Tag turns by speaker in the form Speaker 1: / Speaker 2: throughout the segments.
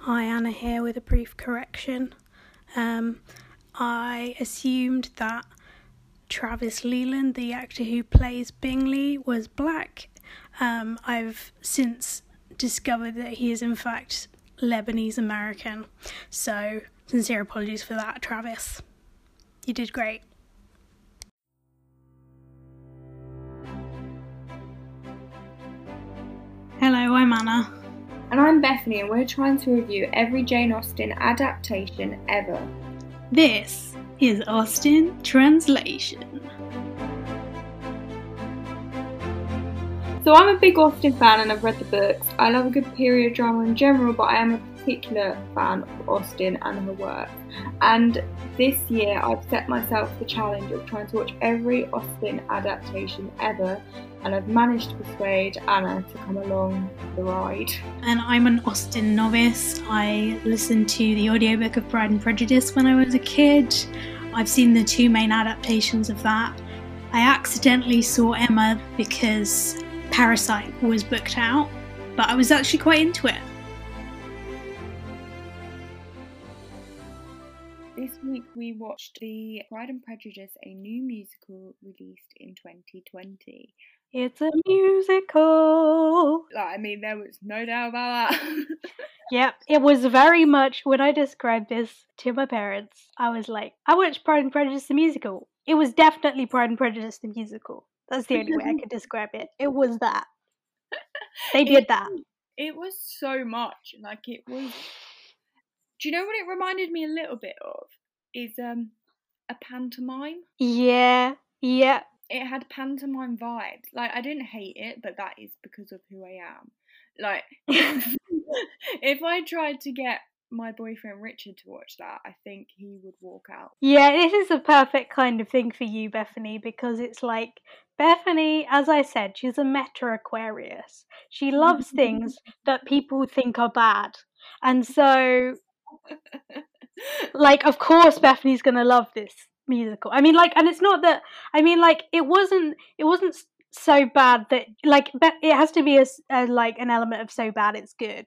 Speaker 1: Hi, Anna here with a brief correction. I assumed that Travis Leland, the actor who plays Bingley, was black. I've since discovered that he is in fact Lebanese American. So, sincere apologies for that, Travis. You did great. Hello, I'm Anna.
Speaker 2: And I'm Bethany, and we're trying to review every Jane Austen adaptation ever.
Speaker 1: This is Austen Translation.
Speaker 2: So I'm a big Austen fan and I've read the books. I love a good period drama in general, but I am a particular fan of Austen and her work. And this year I've set myself the challenge of trying to watch every Austen adaptation ever, and I've managed to persuade Anna to come along for the ride.
Speaker 1: And I'm an Austen novice. I listened to the audiobook of Pride and Prejudice when I was a kid. I've seen the two main adaptations of that. I accidentally saw Emma because Parasite was booked out, but I was actually quite into it.
Speaker 2: This week we watched the Pride and Prejudice, a new musical released in 2020.
Speaker 1: It's a musical!
Speaker 2: There was no doubt about that.
Speaker 1: Yep, it was very much, when I described this to my parents, I was like, I watched Pride and Prejudice the musical. It was definitely Pride and Prejudice the musical. That's the only way I could describe it. It was that. They did that.
Speaker 2: It was so much. It was... Do you know what it reminded me a little bit of? Is a pantomime.
Speaker 1: Yeah.
Speaker 2: It had pantomime vibes. I didn't hate it, but that is because of who I am. If I tried to get my boyfriend Richard to watch that, I think he would walk out.
Speaker 1: Yeah, this is the perfect kind of thing for you, Bethany, because it's like, Bethany, as I said, she's a meta Aquarius. She loves things that people think are bad. And so, of course Bethany's gonna love this musical. And it's not that, it wasn't so bad that, it has to be an element of so bad it's good,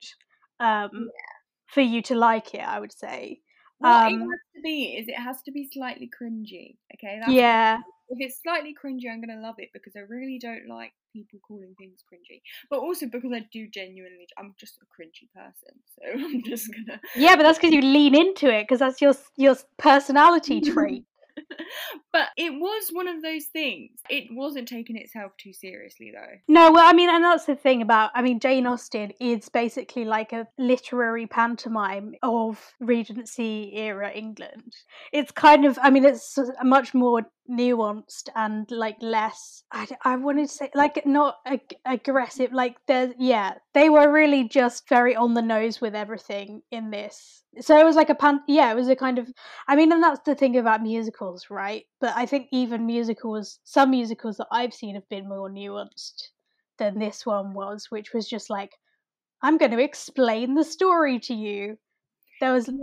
Speaker 1: for you to like it, I would say.
Speaker 2: What it has to be is it has to be slightly cringy, okay?
Speaker 1: Yeah.
Speaker 2: If it's slightly cringy, I'm going to love it, because I really don't like people calling things cringy. But also because I do genuinely, I'm just a cringy person, so I'm just going to...
Speaker 1: Yeah, but that's because you lean into it, because that's your personality trait.
Speaker 2: But it was one of those things. It wasn't taking itself too seriously, though.
Speaker 1: No, well, and that's the thing about, Jane Austen is basically like a literary pantomime of Regency era England. It's kind of, it's much more nuanced and less, I wanted to say, not aggressive, they were really just very on the nose with everything in this. So it was like it was a kind of, and that's the thing about musicals, right? But I think even some musicals that I've seen have been more nuanced than this one was, which was just like, I'm going to explain the story to you. There was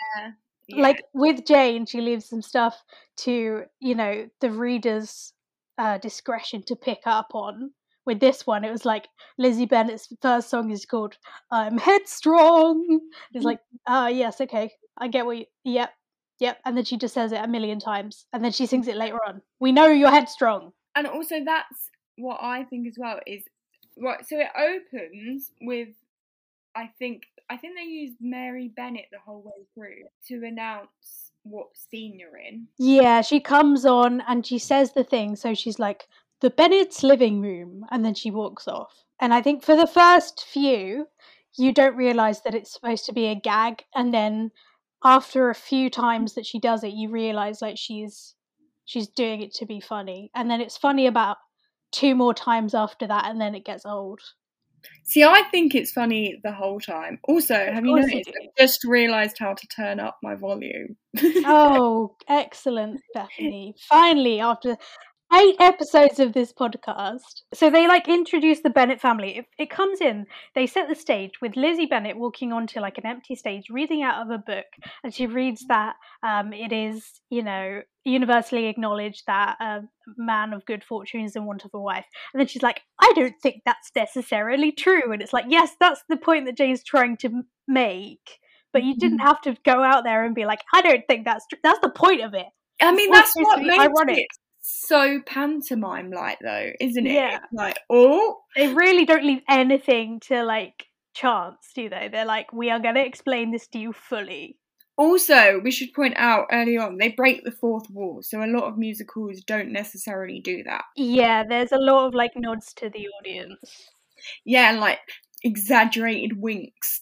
Speaker 1: with Jane, she leaves some stuff to, the reader's discretion to pick up on. With this one, it was like Lizzie Bennet's first song is called "I'm Headstrong." It's like, yes, okay, I get what you. Yep, and then she just says it a million times, and then she sings it later on. We know you're headstrong.
Speaker 2: And also, that's what I think as well is right. So it opens with, I think they used Mary Bennet the whole way through to announce what scene you're in.
Speaker 1: Yeah, she comes on and she says the thing. So she's like, the Bennet's living room, and then she walks off. And I think for the first few, you don't realise that it's supposed to be a gag, and then after a few times that she does it, you realise she's doing it to be funny. And then it's funny about 2 more times after that, and then it gets old.
Speaker 2: See, I think it's funny the whole time. Also, have you noticed? I've just realised how to turn up my volume.
Speaker 1: Oh, excellent, Bethany. Finally, after 8 episodes of this podcast. So they introduce the Bennet family. It comes in, they set the stage with Lizzie Bennet walking onto an empty stage, reading out of a book, and she reads that it is, universally acknowledged that a man of good fortune is in want of a wife. And then she's like, I don't think that's necessarily true. And it's like, yes, that's the point that Jane's trying to make. but you didn't have to go out there and be like, I don't think that's true. That's the point of it.
Speaker 2: I mean,
Speaker 1: It's
Speaker 2: that's
Speaker 1: supposed
Speaker 2: what
Speaker 1: to be
Speaker 2: makes
Speaker 1: ironic.
Speaker 2: it so pantomime-like, though, isn't it?
Speaker 1: Yeah.
Speaker 2: It's like, oh,
Speaker 1: They really don't leave anything to like chance, do they? They're like, we are going to explain this to you fully.
Speaker 2: Also, we should point out early on, they break the fourth wall, so a lot of musicals don't necessarily do that.
Speaker 1: Yeah, there's a lot of like nods to the audience.
Speaker 2: Yeah, and like exaggerated winks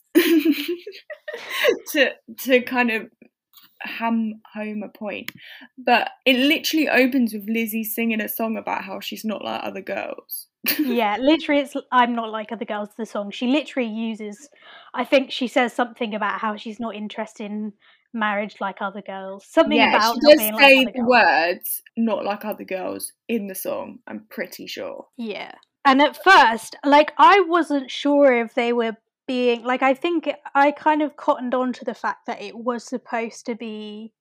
Speaker 2: to kind of ham home a point. But it literally opens with Lizzie singing a song about how she's not like other girls.
Speaker 1: Yeah, literally, it's I'm not like other girls. The song she literally uses, I think she says something about how she's not interested in marriage like other girls. Something about
Speaker 2: she
Speaker 1: not
Speaker 2: does
Speaker 1: being
Speaker 2: say
Speaker 1: like other
Speaker 2: the
Speaker 1: girls.
Speaker 2: words "not like other girls" in the song. I'm pretty sure.
Speaker 1: Yeah, and at first, like I wasn't sure if they were being like. I think I kind of cottoned on to the fact that it was supposed to be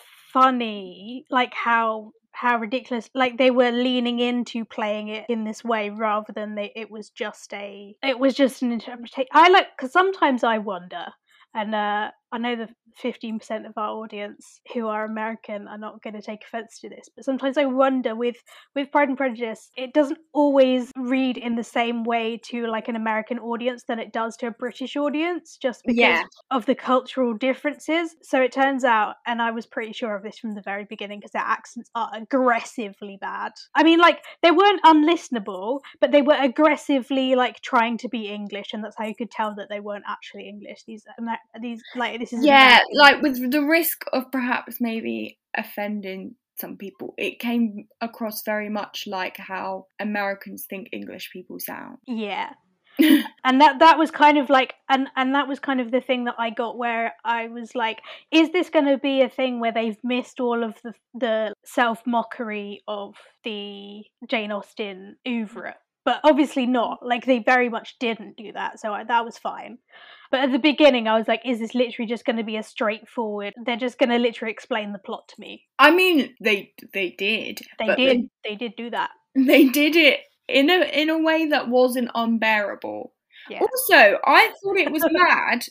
Speaker 1: funny, like how ridiculous, like they were leaning into playing it in this way rather than it was just an interpretation. I like, because sometimes I wonder, and I know the 15% of our audience who are American are not going to take offense to this, but sometimes I wonder with Pride and Prejudice, it doesn't always read in the same way to like an American audience than it does to a British audience, just because of the cultural differences. So it turns out, and I was pretty sure of this from the very beginning, because their accents are aggressively bad. I mean, like, they weren't unlistenable, but they were aggressively like trying to be English, and that's how you could tell that they weren't actually English. These like, this is American.
Speaker 2: Like with the risk of perhaps maybe offending some people, it came across very much like how Americans think English people sound.
Speaker 1: Yeah. And that was kind of like, and that was kind of the thing that I got, where I was like, is this going to be a thing where they've missed all of the self-mockery of the Jane Austen oeuvre? But obviously not. Like, they very much didn't do that, so that was fine. But at the beginning, I was like, is this literally just going to be a straightforward, they're just going to literally explain the plot to me?
Speaker 2: I mean, they did.
Speaker 1: They did do that.
Speaker 2: They did it in a way that wasn't unbearable. Yeah. Also, I thought it was mad.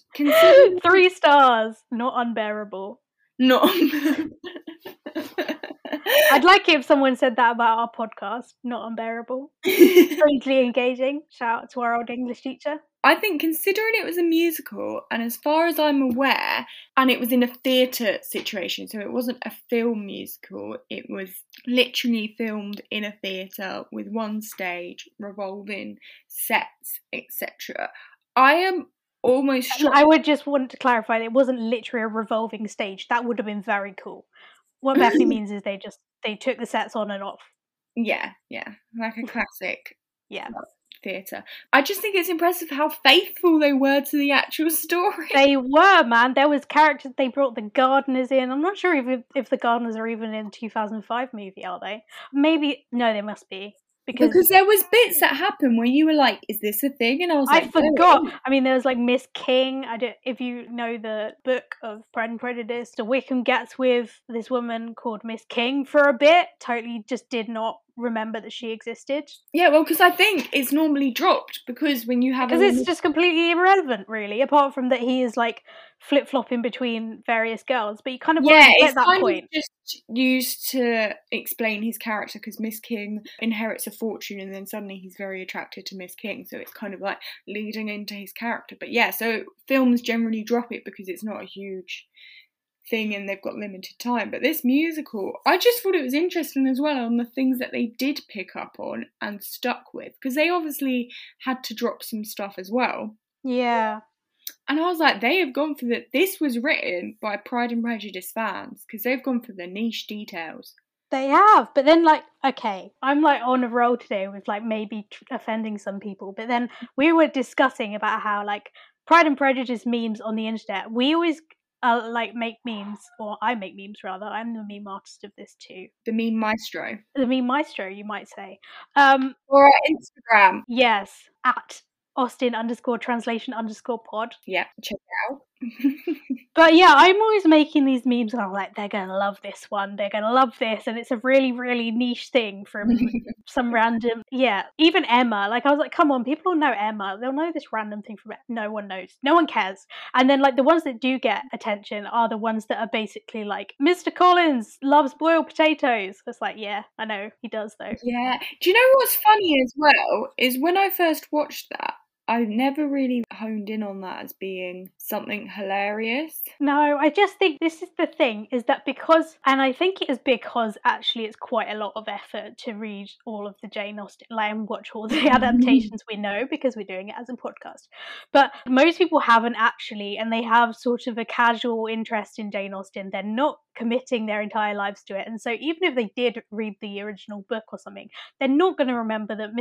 Speaker 1: 3 stars, not unbearable.
Speaker 2: Not.
Speaker 1: I'd like it if someone said that about our podcast. Not unbearable. Strangely engaging. Shout out to our old English teacher.
Speaker 2: I think, considering it was a musical, and as far as I'm aware, and it was in a theatre situation, so it wasn't a film musical, it was literally filmed in a theatre with one stage, revolving sets, etc. I am almost sure.
Speaker 1: I would just want to clarify that it wasn't literally a revolving stage. That would have been very cool. What Bethany means is they took the sets on and off.
Speaker 2: Yeah, like a classic.
Speaker 1: Yeah.
Speaker 2: Theatre. I just think it's impressive how faithful they were to the actual story.
Speaker 1: They were, man. There was characters. They brought the gardeners in. I'm not sure if the gardeners are even in the 2005 movie, are they? Maybe. No, they must be.
Speaker 2: Because there was bits that happened where you were like, is this a thing? And I was like,
Speaker 1: I forgot. I mean, there was like Miss King. If you know the book of Pride and Prejudice, the Wickham gets with this woman called Miss King for a bit. Totally just did not remember that she existed.
Speaker 2: Yeah, well, because I think it's normally dropped, because when you have...
Speaker 1: Because it's just completely irrelevant, really, apart from that he is like flip-flopping between various girls, but you kind of get that point.
Speaker 2: It's just used to explain his character, because Miss King inherits a fortune and then suddenly he's very attracted to Miss King, so it's kind of like leading into his character. But yeah, so films generally drop it because it's not a huge thing and they've got limited time. But this musical, I just thought it was interesting as well on the things that they did pick up on and stuck with, because they obviously had to drop some stuff as well.
Speaker 1: Yeah.
Speaker 2: And I was like, they have gone for this was written by Pride and Prejudice fans, because they've gone for the niche details.
Speaker 1: They have, but then like, okay, I'm like on a roll today with like maybe offending some people, but then we were discussing about how like Pride and Prejudice memes on the internet, we always like make memes, or I make memes rather. I'm the meme artist of this too.
Speaker 2: The meme maestro.
Speaker 1: The meme maestro, you might say.
Speaker 2: Or at Instagram.
Speaker 1: Yes, at Austen_translation_pod.
Speaker 2: Yeah, check it out.
Speaker 1: But yeah, I'm always making these memes and I'm like, they're going to love this one. They're going to love this. And it's a really, really niche thing from some random, yeah, even Emma. Like, I was like, come on, people know Emma. They'll know this random thing from it. No one knows. No one cares. And then, like, the ones that do get attention are the ones that are basically like, Mr. Collins loves boiled potatoes. It's like, yeah, I know. He does, though.
Speaker 2: Yeah. Do you know what's funny as well? Is when I first watched that, I never really honed in on that as being something hilarious.
Speaker 1: No, I just think this is the thing, is that because, and I think it is because actually it's quite a lot of effort to read all of the Jane Austen, like, and watch all the adaptations we know, because we're doing it as a podcast. But most people haven't actually, and they have sort of a casual interest in Jane Austen. They're not committing their entire lives to it. And so even if they did read the original book or something, they're not going to remember that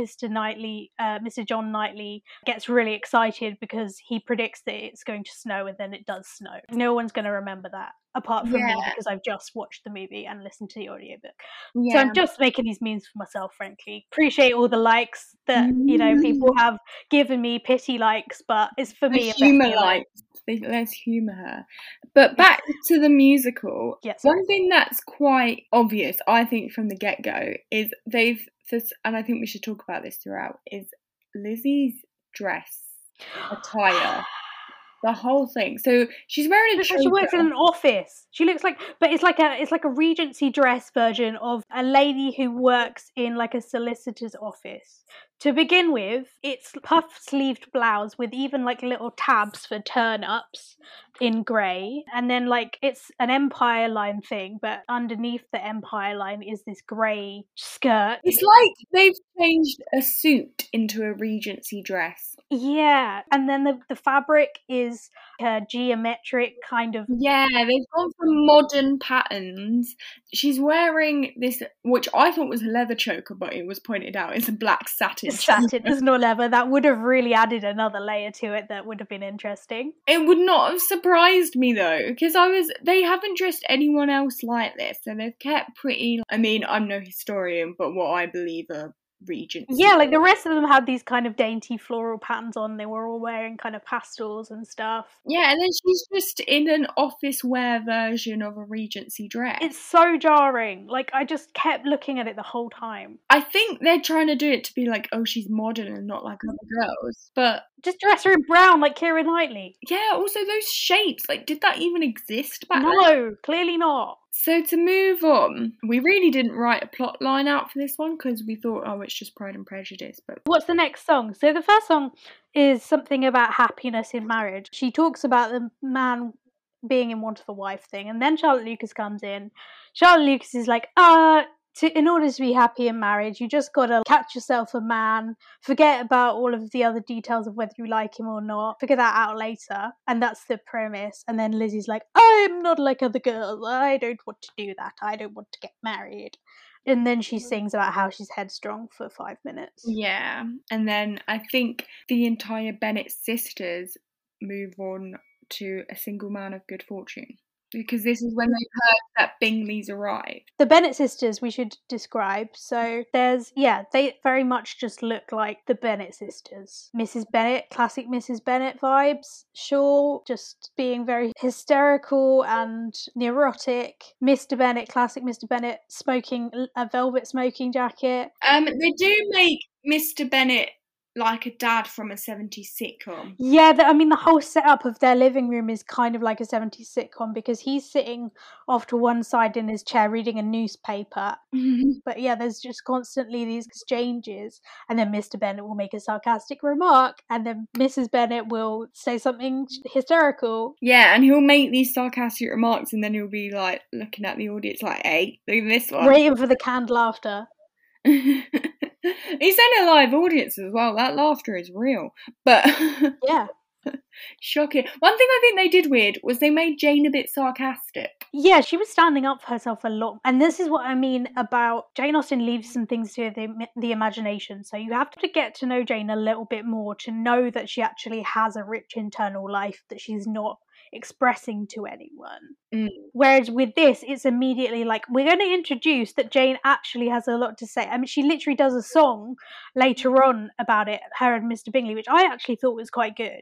Speaker 1: Mr. John Knightley gets really excited because he predicts that it's going to snow and then it does snow. No one's going to remember that apart from me, because I've just watched the movie and listened to the audiobook. So I'm just making these memes for myself, frankly. Appreciate all the likes that, people have given me, pity likes, but it's for me.
Speaker 2: Humour likes. Let's humour her. But back to the musical.
Speaker 1: Yes.
Speaker 2: One thing that's quite obvious, I think, from the get-go is and I think we should talk about this throughout, is Lizzie's dress attire. The whole thing. So she's wearing a choker.
Speaker 1: She works in an office. She looks like, but it's like a Regency dress version of a lady who works in like a solicitor's office. To begin with, it's puff-sleeved blouse with even like little tabs for turn-ups in grey, and then like it's an Empire line thing, but underneath the Empire line is this grey skirt.
Speaker 2: It's like they've changed a suit into a Regency dress.
Speaker 1: Yeah, and then the fabric is a geometric kind of...
Speaker 2: Yeah, they've gone for modern patterns. She's wearing this, which I thought was a leather choker, but it was pointed out it's a black satin.
Speaker 1: Satin, it's not leather. That would have really added another layer to it that would have been interesting.
Speaker 2: It would not have surprised me though, because they haven't dressed anyone else like this, so they've kept pretty... I mean, I'm no historian, but what I believe are Regency.
Speaker 1: Yeah, like the rest of them had these kind of dainty floral patterns on. They were all wearing kind of pastels and stuff.
Speaker 2: Yeah, and then she's just in an office wear version of a Regency dress.
Speaker 1: It's so jarring. Like, I just kept looking at it the whole time.
Speaker 2: I think they're trying to do it to be like, oh, she's modern and not like other girls. But
Speaker 1: just dress her in brown like Keira Knightley.
Speaker 2: Yeah, also those shapes. Like, did that even exist back then?
Speaker 1: No, clearly not.
Speaker 2: So to move on, we really didn't write a plot line out for this one because we thought, oh, it's just Pride and Prejudice. But
Speaker 1: what's the next song? So the first song is something about happiness in marriage. She talks about the man being in want of a wife thing, and then Charlotte Lucas comes in. Charlotte Lucas is like, in order to be happy in marriage, you just gotta catch yourself a man, forget about all of the other details of whether you like him or not, figure that out later. And that's the premise. And then Lizzie's like, I'm not like other girls, I don't want to do that, I don't want to get married. And then she sings about how she's headstrong for 5 minutes.
Speaker 2: Yeah, and then I think the entire Bennet sisters move on to A Single Man of Good Fortune, because this is when they've heard that Bingley's arrived.
Speaker 1: The Bennet sisters we should describe. So they very much just look like the Bennet sisters. Mrs. Bennet, classic Mrs. Bennet vibes. Shaw just being very hysterical and neurotic. Mr. Bennet, classic Mr. Bennet, smoking a velvet smoking jacket.
Speaker 2: They do make Mr. Bennet like a dad from a 70s sitcom.
Speaker 1: Yeah, the whole setup of their living room is kind of like a 70s sitcom, because he's sitting off to one side in his chair reading a newspaper. But yeah, there's just constantly these exchanges, and then Mr. Bennet will make a sarcastic remark, and then Mrs. Bennet will say something hysterical.
Speaker 2: Yeah, and he'll make these sarcastic remarks, and then he'll be like looking at the audience like, hey, look at this one.
Speaker 1: Waiting for the canned laughter.
Speaker 2: He's in a live audience as well. That laughter is real. But
Speaker 1: yeah.
Speaker 2: Shocking. One thing I think they did weird was they made Jane a bit sarcastic.
Speaker 1: Yeah, she was standing up for herself a lot. And this is what I mean about Jane Austen leaves some things to the imagination. So you have to get to know Jane a little bit more to know that she actually has a rich internal life that she's not expressing to anyone. Whereas with this, it's immediately like, we're going to introduce that Jane actually has a lot to say. I mean, she literally does a song later on about it, her and Mr. Bingley, which I actually thought was quite good.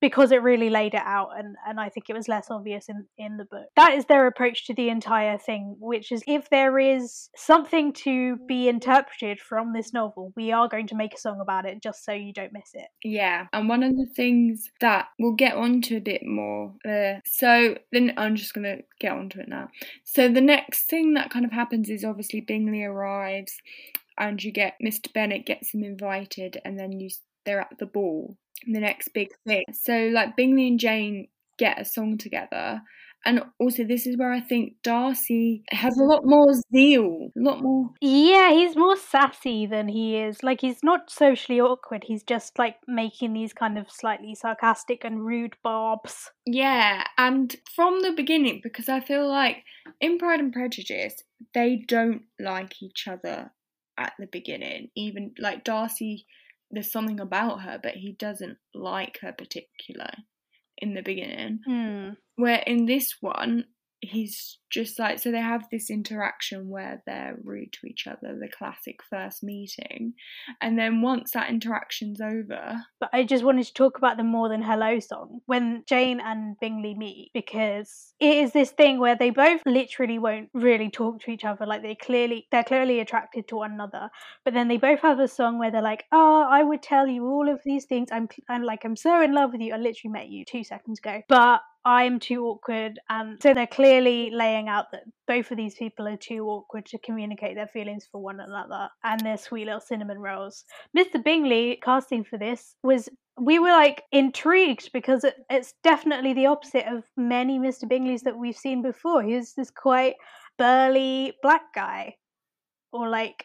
Speaker 1: because it really laid it out, and I think it was less obvious in the book. That is their approach to the entire thing, which is if there is something to be interpreted from this novel, we are going to make a song about it just so you don't miss it.
Speaker 2: Yeah, and one of the things that we'll get onto a bit more, so then I'm just going to get onto it now. So the next thing that kind of happens is obviously Bingley arrives and you get Mr. Bennet gets him invited, and then they're at the ball, the next big thing. So like Bingley and Jane get a song together. And also, this is where I think Darcy has a lot more zeal, a lot more.
Speaker 1: Yeah, he's more sassy than he is. Like, he's not socially awkward. He's just like making these kind of slightly sarcastic and rude barbs.
Speaker 2: Yeah, and from the beginning, because I feel like in Pride and Prejudice, they don't like each other at the beginning. Even like Darcy, there's something about her, but he doesn't like her particularly in the beginning. Where in this one, he's just like, so they have this interaction where they're rude to each other, the classic first meeting, and then once that interaction's over.
Speaker 1: But I just wanted to talk about the More Than Hello song when Jane and Bingley meet, because it is this thing where they both literally won't really talk to each other. Like they're clearly attracted to one another, but then they both have a song where they're like, oh, I would tell you all of these things. I'm so in love with you. I literally met you 2 seconds ago, but I'm too awkward. And so they're clearly laying out that both of these people are too awkward to communicate their feelings for one another, and they're sweet little cinnamon rolls. Mr. Bingley casting for this we were like intrigued, because it's definitely the opposite of many Mr. Bingleys that we've seen before. He's this quite burly black guy, or like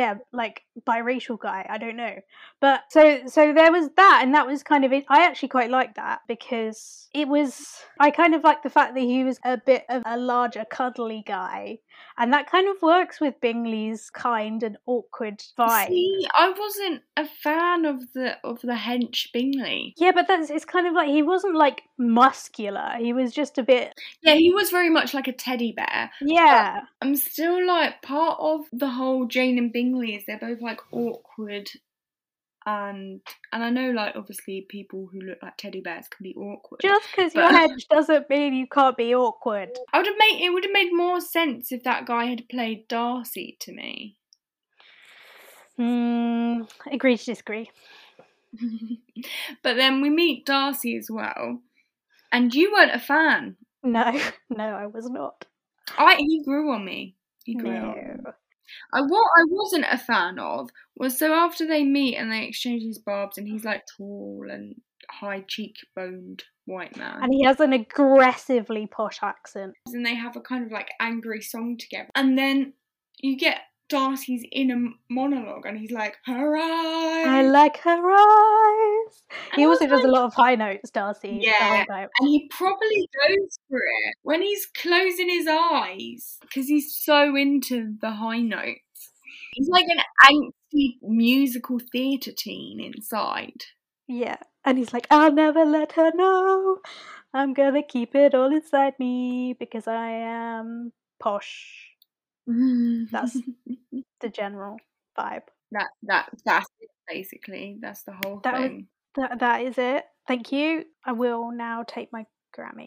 Speaker 1: biracial guy, I don't know. But so there was that, and that was kind of it. I actually quite liked that, because I kind of like the fact that he was a bit of a larger cuddly guy, and that kind of works with Bingley's kind and awkward vibe.
Speaker 2: See, I wasn't a fan of the hench Bingley.
Speaker 1: Yeah, but it's kind of like he wasn't like muscular. He was just a bit.
Speaker 2: Yeah, he was very much like a teddy bear.
Speaker 1: Yeah.
Speaker 2: But I'm still like, part of the whole Jane and Bingley is they're both like awkward, and I know like obviously people who look like teddy bears can be awkward.
Speaker 1: Just because you're hench doesn't mean you can't be awkward.
Speaker 2: It would have made more sense if that guy had played Darcy to me.
Speaker 1: Agree to disagree.
Speaker 2: But then we meet Darcy as well, and you weren't a fan.
Speaker 1: No, I was not.
Speaker 2: He grew on me. He grew on me. What I wasn't a fan of was, so after they meet and they exchange these barbs, and he's like tall and high cheekboned white man,
Speaker 1: and he has an aggressively posh accent,
Speaker 2: and they have a kind of like angry song together, and then you get Darcy's inner monologue, and he's like, her eyes,
Speaker 1: I like her eyes. He also does a lot of high notes, Darcy.
Speaker 2: Yeah, and he probably goes for it when he's closing his eyes, because he's so into the high notes. He's like an angsty musical theatre teen inside.
Speaker 1: Yeah, and he's like, I'll never let her know. I'm gonna keep it all inside me because I am posh. That's the general vibe.
Speaker 2: That's it, basically. That's the whole thing.
Speaker 1: That is it. Thank you. I will now take my Grammy.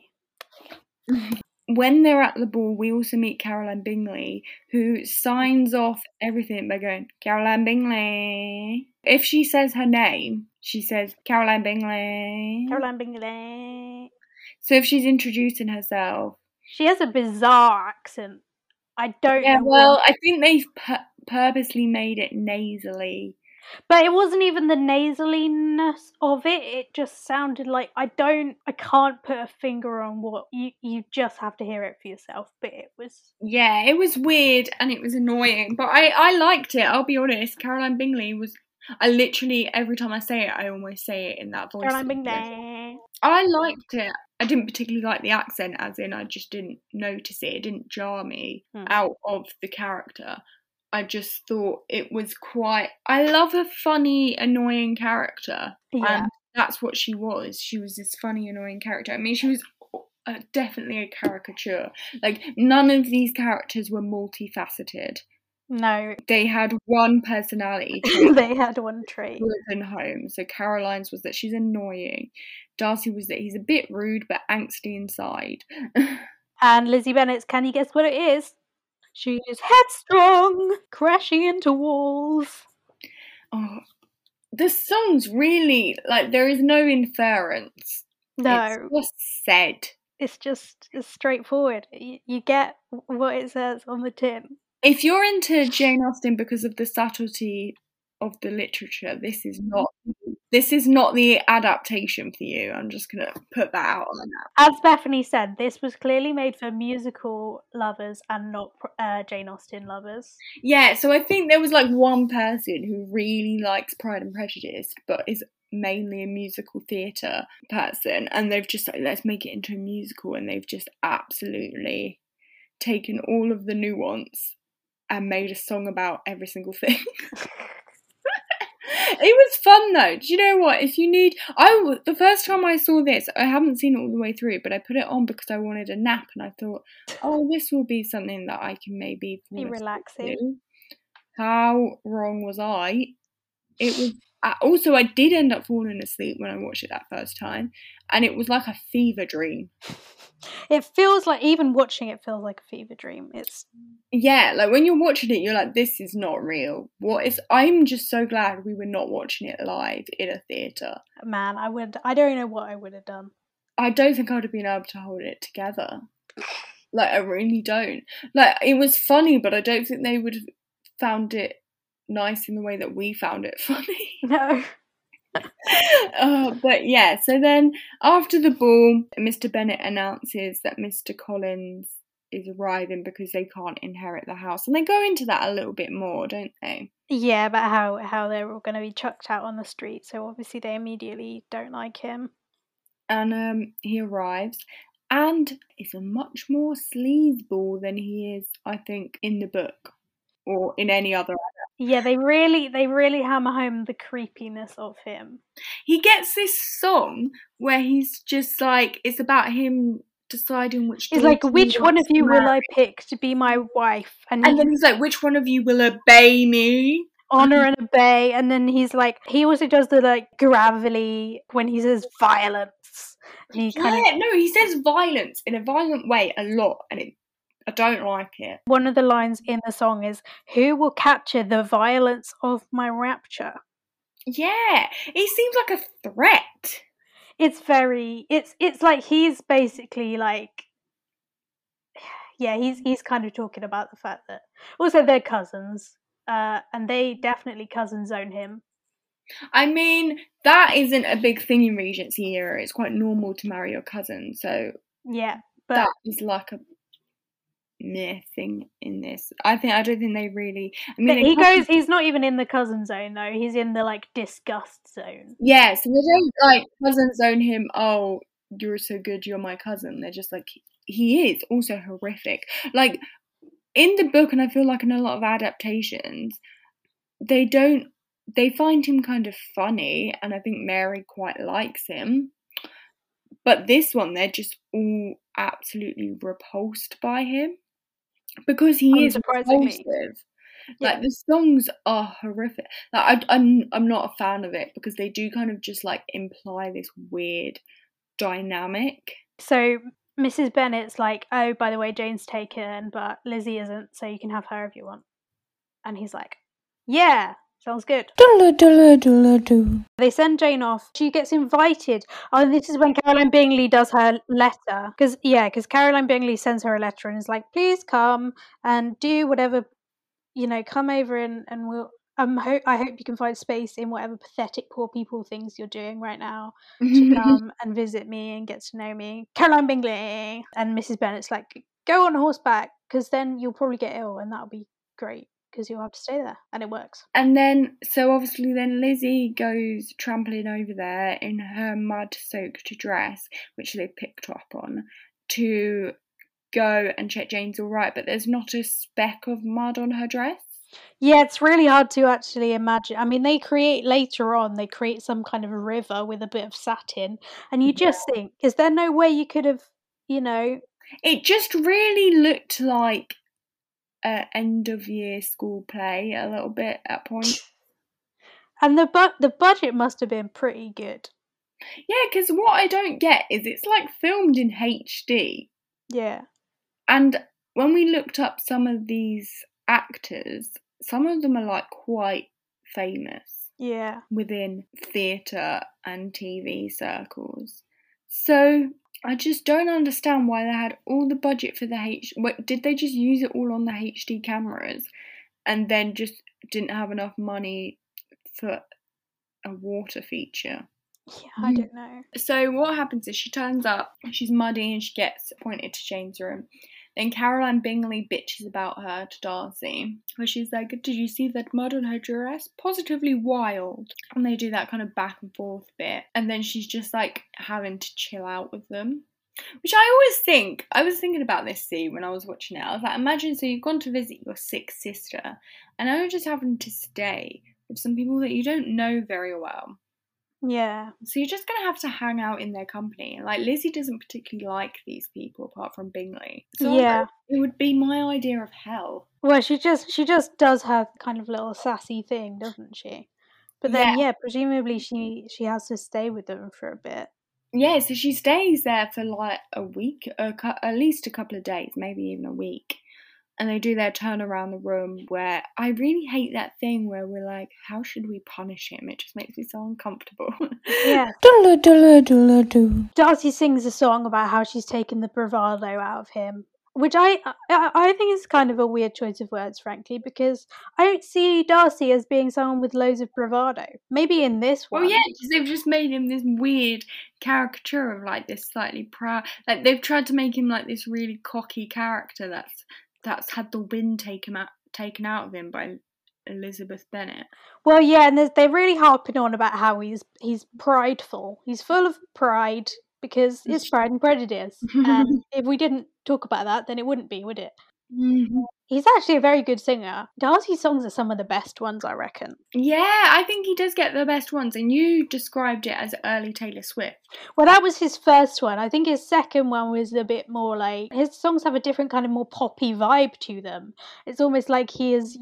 Speaker 2: When they're at the ball, we also meet Caroline Bingley, who signs off everything by going, Caroline Bingley. If she says her name, she says, Caroline Bingley.
Speaker 1: Caroline Bingley.
Speaker 2: So if she's introducing herself.
Speaker 1: She has a bizarre accent. I don't know.
Speaker 2: Yeah, well, I think they've purposely made it nasally.
Speaker 1: But it wasn't even the nasaliness of it. It just sounded like, I can't put a finger on what. You just have to hear it for yourself. But it was.
Speaker 2: Yeah, it was weird and it was annoying. But I liked it, I'll be honest. Caroline Bingley was. I literally, every time I say it, I almost say it in that voice.
Speaker 1: Caroline Bingley.
Speaker 2: I liked it. I didn't particularly like the accent, as in I just didn't notice it. It didn't jar me out of the character. I just thought it was quite. I love a funny, annoying character.
Speaker 1: Yeah.
Speaker 2: And that's what she was. She was this funny, annoying character. I mean, she was definitely a caricature. Like, none of these characters were multifaceted.
Speaker 1: No.
Speaker 2: They had one personality trait
Speaker 1: They had one trait.
Speaker 2: driven home. So Caroline's was that she's annoying. Darcy was that he's a bit rude but angsty inside.
Speaker 1: And Lizzie Bennet's, can you guess what it is? She is headstrong, crashing into walls.
Speaker 2: Oh, the song's really, like, there is no inference.
Speaker 1: No.
Speaker 2: It's just said.
Speaker 1: It's straightforward. You get what it says on the tin.
Speaker 2: If you're into Jane Austen because of the subtlety of the literature, this is not the adaptation for you. I'm just gonna put that out on the map.
Speaker 1: As Bethany said, this was clearly made for musical lovers and not Jane Austen lovers.
Speaker 2: Yeah, so I think there was like one person who really likes Pride and Prejudice, but is mainly a musical theatre person, and they've just like, let's make it into a musical, and they've just absolutely taken all of the nuance and made a song about every single thing. It was fun though. Do you know what? If you need, the first time I saw this, I haven't seen it all the way through, but I put it on because I wanted a nap, and I thought, oh, this will be something that I can maybe
Speaker 1: be relaxing.
Speaker 2: How wrong was I? It was. Also, I did end up falling asleep when I watched it that first time, and it was like a fever dream.
Speaker 1: It feels like, even watching it feels like a fever dream.
Speaker 2: Yeah, like when you're watching it, you're like, this is not real. I'm just so glad we were not watching it live in a theatre.
Speaker 1: Man, I don't know what I would have done.
Speaker 2: I don't think I would have been able to hold it together. Like, I really don't. Like, it was funny, but I don't think they would have found it nice in the way that we found it funny.
Speaker 1: No.
Speaker 2: But yeah, so then after the ball, Mr. Bennet announces that Mr. Collins is arriving because they can't inherit the house, and they go into that a little bit more, don't they?
Speaker 1: Yeah, about how they're all going to be chucked out on the street, so obviously they immediately don't like him.
Speaker 2: And he arrives, and is a much more sleazeball than he is, I think, in the book or in any other.
Speaker 1: Yeah, they really hammer home the creepiness of him.
Speaker 2: He gets this song where he's just like, it's about him deciding which.
Speaker 1: He's like, which one of you will I pick to be my wife?
Speaker 2: And then he's like, which one of you will obey me?
Speaker 1: Honor and obey. And then he's like, he also does the like gravelly when he says violence. And he
Speaker 2: he says violence in a violent way a lot, and I don't like it.
Speaker 1: One of the lines in the song is, who will capture the violence of my rapture?
Speaker 2: Yeah, he seems like a threat.
Speaker 1: It's like he's basically like, yeah, he's kind of talking about the fact that also they're cousins, and they definitely cousin zone him.
Speaker 2: I mean, that isn't a big thing in Regency era. It's quite normal to marry your cousin, so
Speaker 1: yeah, but
Speaker 2: that is like a mere thing in this. I don't think they really. I mean,
Speaker 1: he's not even in the cousin zone though. He's in the like disgust zone.
Speaker 2: Yeah, so they don't like cousin zone him. Oh, you're so good, you're my cousin. They're just like, he is also horrific. Like in the book, and I feel like in a lot of adaptations, they find him kind of funny, and I think Mary quite likes him. But this one, they're just all absolutely repulsed by him. Because he is repulsive. Like, the songs are horrific. Like, I'm not a fan of it because they do kind of just like imply this weird dynamic.
Speaker 1: So Mrs. Bennet's like, oh, by the way, Jane's taken, but Lizzie isn't, so you can have her if you want. And he's like, yeah, sounds good. They send Jane off. She gets invited. Oh, and this is when Caroline Bingley does her letter. Because Caroline Bingley sends her a letter and is like, please come and do whatever, come over and we'll. I hope you can find space in whatever pathetic poor people things you're doing right now to come and visit me and get to know me. Caroline Bingley. And Mrs. Bennet's like, go on horseback because then you'll probably get ill and that'll be great. Because you'll have to stay there, and it works.
Speaker 2: And then, so obviously then Lizzie goes trampling over there in her mud-soaked dress, which they picked up on, to go and check Jane's all right, but there's not a speck of mud on her dress.
Speaker 1: Yeah, it's really hard to actually imagine. I mean, later on, they create some kind of river with a bit of satin, and you just think, is there no way you could have,
Speaker 2: It just really looked like end of year school play a little bit at points.
Speaker 1: And the budget must have been pretty good.
Speaker 2: Yeah, because what I don't get is it's like filmed in HD.
Speaker 1: Yeah.
Speaker 2: And when we looked up some of these actors, some of them are like quite famous.
Speaker 1: Yeah.
Speaker 2: Within theatre and TV circles. So I just don't understand why they had all the budget for the did they just use it all on the HD cameras and then just didn't have enough money for a water feature?
Speaker 1: Yeah, I don't know.
Speaker 2: So what happens is she turns up, she's muddy and she gets appointed to Jane's room. Then Caroline Bingley bitches about her to Darcy, where she's like, did you see that mud on her dress? Positively wild. And they do that kind of back and forth bit. And then she's just like having to chill out with them. Which I was thinking about this scene when I was watching it. I was like, imagine, so you've gone to visit your sick sister, and now you're just having to stay with some people that you don't know very well.
Speaker 1: Yeah.
Speaker 2: So you're just going to have to hang out in their company. Like, Lizzie doesn't particularly like these people apart from Bingley. So
Speaker 1: yeah.
Speaker 2: It would be my idea of hell.
Speaker 1: Well, she just does her kind of little sassy thing, doesn't she? But then, presumably she has to stay with them for a bit.
Speaker 2: Yeah, so she stays there for like a week, at least a couple of days, maybe even a week. And they do their turn around the room where I really hate that thing where we're like, how should we punish him? It just makes me so uncomfortable.
Speaker 1: Yeah. Darcy sings a song about how she's taken the bravado out of him, which I think is kind of a weird choice of words, frankly, because I don't see Darcy as being someone with loads of bravado. Maybe in this one.
Speaker 2: Well, yeah, because they've just made him this weird caricature of like this slightly proud. Like they've tried to make him like this really cocky character that's had the wind taken out of him by Elizabeth Bennet.
Speaker 1: Well, yeah, and they're really harping on about how he's prideful. He's full of pride because it's Pride and Prejudice. And if we didn't talk about that, then it wouldn't be, would it?
Speaker 2: Mm-hmm.
Speaker 1: He's actually a very good singer. Darcy's songs are some of the best ones, I reckon.
Speaker 2: Yeah, I think he does get the best ones, and you described it as early Taylor Swift.
Speaker 1: Well, that was his first one. I think his second one was a bit more like, his songs have a different kind of more poppy vibe to them. It's almost like he's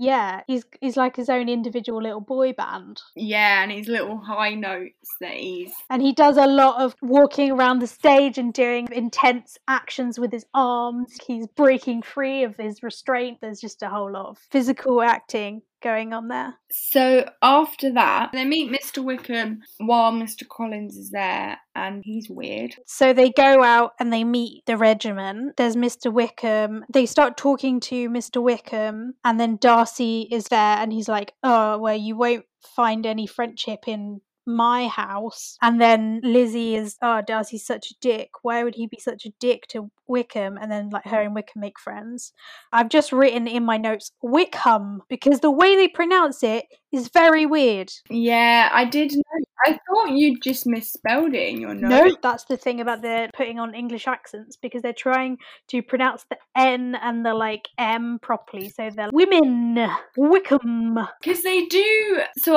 Speaker 1: like his own individual little boy band.
Speaker 2: Yeah, and his little high notes
Speaker 1: and he does a lot of walking around the stage and doing intense actions with his arms. He's breaking free of his restraint. There's just a whole lot of physical acting going on there.
Speaker 2: So after that, they meet Mr. Wickham while Mr. Collins is there, and he's weird.
Speaker 1: So they go out and they meet the regiment. There's Mr. Wickham. They start talking to Mr. Wickham, and then Darcy is there, and he's like, oh, well, you won't find any friendship in my house. And then Lizzie is, oh, Darcy's such a dick. Why would he be such a dick to Wickham? And then like her and Wickham make friends. I've just written in my notes Wickham because the way they pronounce it is very weird.
Speaker 2: Yeah, I did know. I thought you'd just misspelled it in your notes.
Speaker 1: No, that's the thing about the putting on English accents, because they're trying to pronounce the N and the like M properly. So they're women, Wickham.
Speaker 2: Because they do. So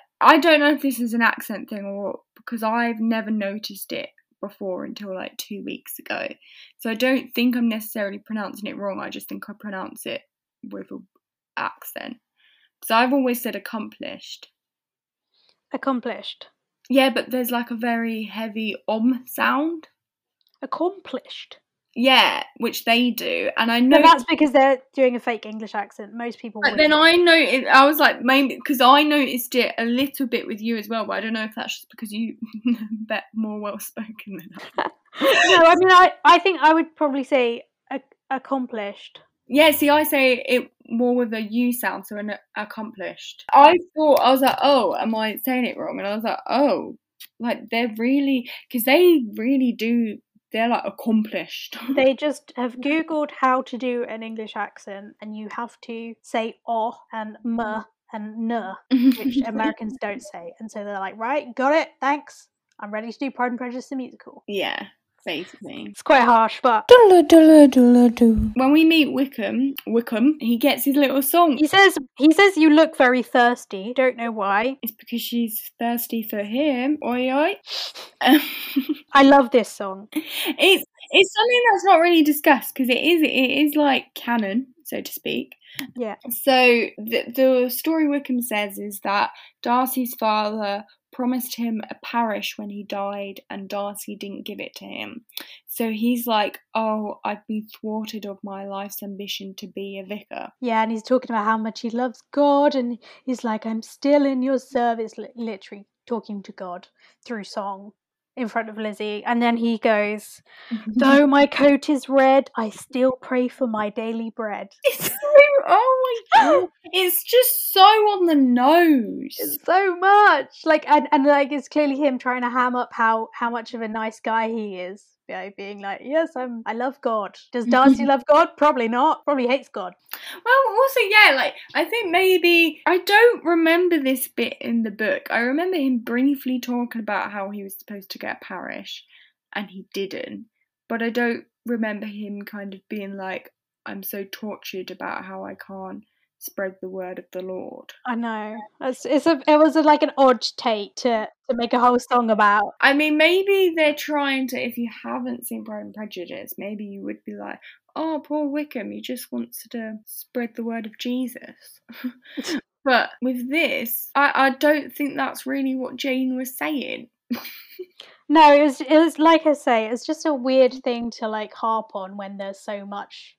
Speaker 2: I don't know if this is an accent thing or because I've never noticed it before until like 2 weeks ago. So I don't think I'm necessarily pronouncing it wrong. I just think I pronounce it with an accent. So I've always said accomplished.
Speaker 1: Accomplished.
Speaker 2: Yeah, but there's like a very heavy sound.
Speaker 1: Accomplished.
Speaker 2: Yeah, which they do, and I know.
Speaker 1: But that's because they're doing a fake English accent. Most people.
Speaker 2: But then I was like, maybe because I noticed it a little bit with you as well. But I don't know if that's just because you bet more well spoken than I.
Speaker 1: No, I mean, I think I would probably say accomplished.
Speaker 2: Yeah, see, I say it more with a U sound, so an accomplished. I was like, oh, am I saying it wrong? And I was like, oh, like they're really, because they really do. They're like accomplished.
Speaker 1: They just have Googled how to do an English accent, and you have to say "oh" and "m" and "n," which Americans don't say. And so they're like, right, got it, thanks. I'm ready to do Pride and Prejudice the musical.
Speaker 2: Yeah, basically.
Speaker 1: It's quite harsh, but...
Speaker 2: When we meet Wickham, he gets his little song.
Speaker 1: He says you look very thirsty. Don't know why.
Speaker 2: It's because she's thirsty for him. Oi, oi.
Speaker 1: I love this song.
Speaker 2: It's something that's not really discussed because it is like canon. so to speak.
Speaker 1: Yeah.
Speaker 2: So the story Wickham says is that Darcy's father promised him a parish when he died, and Darcy didn't give it to him. So he's like, oh, I've been thwarted of my life's ambition to be a vicar.
Speaker 1: Yeah, and he's talking about how much he loves God, and he's like, I'm still in your service, literally talking to God through song in front of Lizzie. And then he goes, though my coat is red, I still pray for my daily bread.
Speaker 2: It's so, oh my god, it's just so on the nose.
Speaker 1: It's so much. Like, and like, it's clearly him trying to ham up how much of a nice guy he is. You know, being like, yes, I love God. Does Darcy love God? Probably not. Probably hates God.
Speaker 2: Well, also, yeah, like, I think maybe, I don't remember this bit in the book. I remember him briefly talking about how he was supposed to get a parish, and he didn't. But I don't remember him kind of being like, I'm so tortured about how I can't spread the word of the Lord.
Speaker 1: I know. It was like an odd take to make a whole song about.
Speaker 2: I mean, maybe they're trying to, if you haven't seen Pride and Prejudice, maybe you would be like, oh, poor Wickham, he just wants to spread the word of Jesus. But with this, I don't think that's really what Jane was saying.
Speaker 1: No, it was like I say, it's just a weird thing to like harp on when there's so much.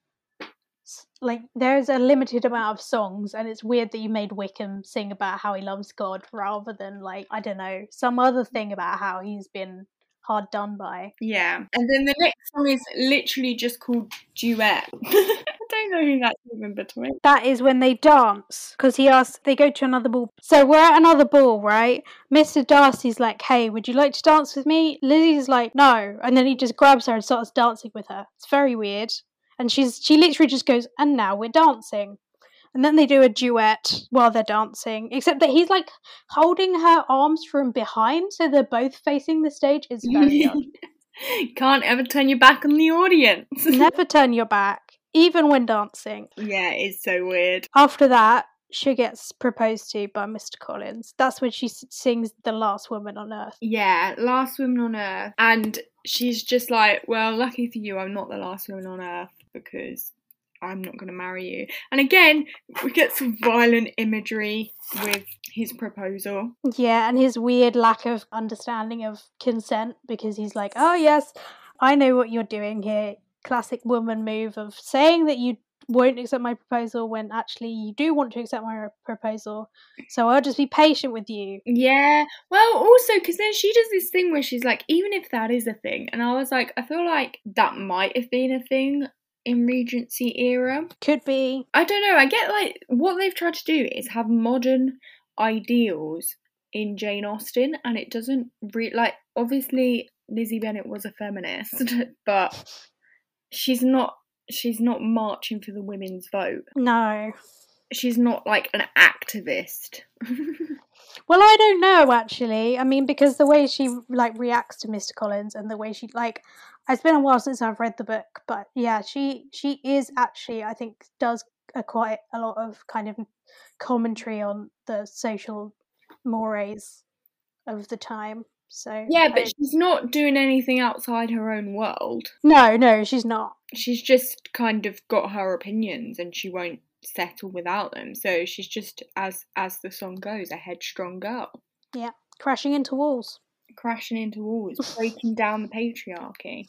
Speaker 1: Like, there's a limited amount of songs, and it's weird that you made Wickham sing about how he loves God rather than, like, I don't know, some other thing about how he's been hard done by.
Speaker 2: Yeah. And then the next song is literally just called Duet. I don't know who that's even between.
Speaker 1: That is when they dance, because they go to another ball. So we're at another ball, right? Mr. Darcy's like, hey, would you like to dance with me? Lizzie's like, no. And then he just grabs her and starts dancing with her. It's very weird. And she literally just goes, and now we're dancing. And then they do a duet while they're dancing, except that he's like holding her arms from behind, so they're both facing the stage. It's very odd.
Speaker 2: Can't ever turn your back on the audience.
Speaker 1: Never turn your back, even when dancing.
Speaker 2: Yeah, it's so weird.
Speaker 1: After that, she gets proposed to by Mr. Collins. That's when she sings The Last Woman on Earth.
Speaker 2: Yeah, Last Woman on Earth. And she's just like, well, lucky for you, I'm not the last woman on Earth, because I'm not going to marry you. And again, we get some violent imagery with his proposal.
Speaker 1: Yeah, and his weird lack of understanding of consent, because he's like, oh yes, I know what you're doing here. Classic woman move of saying that you won't accept my proposal when actually you do want to accept my proposal, so I'll just be patient with you.
Speaker 2: Yeah, well, also, because then she does this thing where she's like, even if that is a thing, and I was like, I feel like that might have been a thing in Regency era.
Speaker 1: Could be.
Speaker 2: I don't know, I get like, what they've tried to do is have modern ideals in Jane Austen, and it doesn't like, obviously Lizzie Bennet was a feminist, but she's not marching for the women's vote.
Speaker 1: No.
Speaker 2: She's not like an activist.
Speaker 1: Well, I don't know, actually. I mean, because the way she like reacts to Mr. Collins, and the way she like, it's been a while since I've read the book, but yeah, she is actually, I think, does quite a lot of kind of commentary on the social mores of the time. So
Speaker 2: yeah, but she's not doing anything outside her own world.
Speaker 1: No, she's not.
Speaker 2: She's just kind of got her opinions, and she won't settle without them. So she's just, as the song goes, a headstrong girl.
Speaker 1: Yeah, crashing into walls,
Speaker 2: breaking down the patriarchy.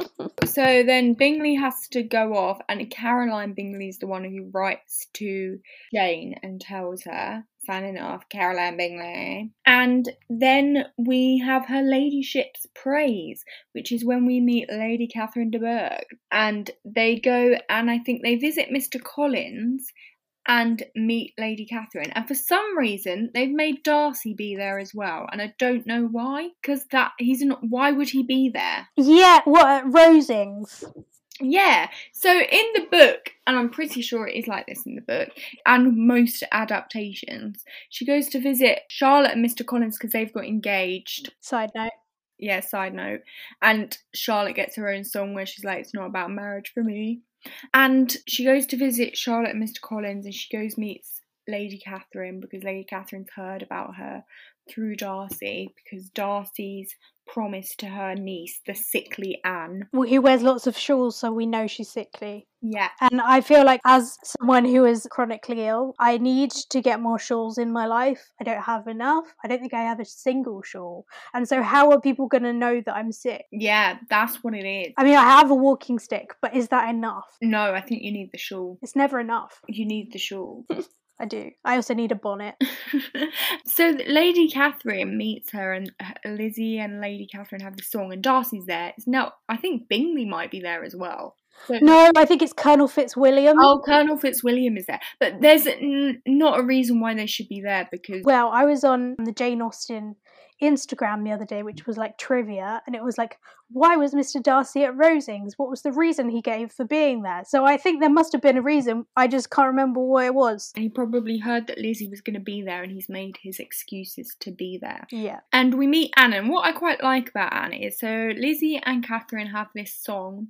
Speaker 2: So then Bingley has to go off, and Caroline Bingley's the one who writes to Jane and tells her, signing off, Caroline Bingley. And then we have her ladyship's praise, which is when we meet Lady Catherine de Bourgh. And they go, and I think they visit Mr. Collins and meet Lady Catherine. And for some reason, they've made Darcy be there as well. And I don't know why, because why would he be there?
Speaker 1: Yeah, what, at Rosings?
Speaker 2: Yeah, so in the book, and I'm pretty sure it is like this in the book, and most adaptations, she goes to visit Charlotte and Mr. Collins because they've got engaged.
Speaker 1: Side note.
Speaker 2: Yeah, side note. And Charlotte gets her own song where she's like, it's not about marriage for me. And she goes to visit Charlotte and Mr. Collins, and she goes meets Lady Catherine because Lady Catherine's heard about her through Darcy, because Darcy's promised to her niece, the sickly Anne.
Speaker 1: Who wears lots of shawls, so we know she's sickly.
Speaker 2: Yeah.
Speaker 1: And I feel like, as someone who is chronically ill, I need to get more shawls in my life. I don't have enough. I don't think I have a single shawl. And so how are people going to know that I'm sick?
Speaker 2: Yeah, that's what it is.
Speaker 1: I mean, I have a walking stick, but is that enough?
Speaker 2: No, I think you need the shawl.
Speaker 1: It's never enough.
Speaker 2: You need the shawl.
Speaker 1: I do. I also need a bonnet.
Speaker 2: So Lady Catherine meets her, and Lizzie and Lady Catherine have the song, and Darcy's there. Now, I think Bingley might be there as well. So,
Speaker 1: no, I think it's Colonel Fitzwilliam.
Speaker 2: Oh, Colonel Fitzwilliam is there. But there's not a reason why they should be there, because...
Speaker 1: Well, I was on the Jane Austen Instagram the other day, which was like trivia, and it was like, why was Mr. Darcy at Rosings? What was the reason he gave for being there? So I think there must have been a reason. I just can't remember what it was.
Speaker 2: He probably heard that Lizzie was going to be there, and he's made his excuses to be there.
Speaker 1: Yeah.
Speaker 2: And we meet Anne, and what I quite like about Anne is, so Lizzie and Catherine have this song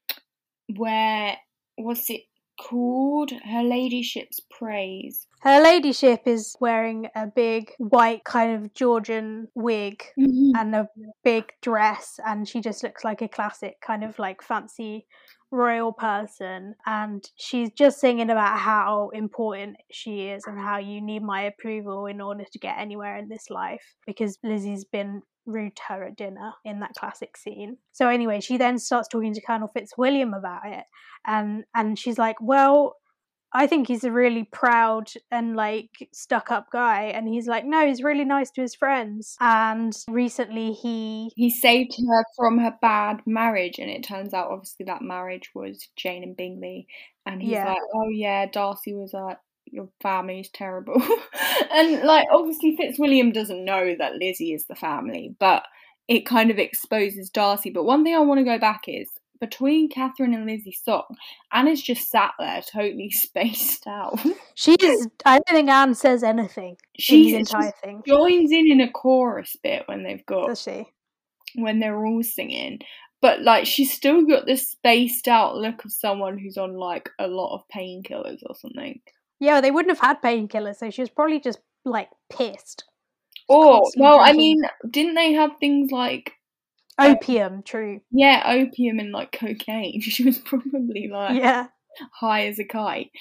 Speaker 2: where, what's it called? Her Ladyship's Praise.
Speaker 1: Her ladyship is wearing a big white kind of Georgian wig and a big dress, and she just looks like a classic kind of like fancy royal person, and she's just singing about how important she is and how you need my approval in order to get anywhere in this life, because Lizzie's been rude to her at dinner in that classic scene. So anyway, she then starts talking to Colonel Fitzwilliam about it, and she's like, well, I think he's a really proud and like stuck up guy, and he's like, no, he's really nice to his friends, and recently he
Speaker 2: saved her from her bad marriage, and it turns out obviously that marriage was Jane and Bingley, and he's like, oh yeah, Darcy was like, your family's terrible. And like obviously Fitzwilliam doesn't know that Lizzie is the family, but it kind of exposes Darcy. But one thing I want to go back is, between Catherine and Lizzie's song, Anna's just sat there totally spaced out.
Speaker 1: I don't think Anne says anything in the entire thing.
Speaker 2: Joins in a chorus bit when they've got...
Speaker 1: Does she?
Speaker 2: When they're all singing. But like she's still got this spaced out look of someone who's on like a lot of painkillers or something.
Speaker 1: Yeah, they wouldn't have had painkillers, so she was probably just like pissed.
Speaker 2: Oh, well, drinking. I mean, didn't they have things like...
Speaker 1: Opium, true.
Speaker 2: Yeah, opium and like cocaine. She was probably like high as a kite.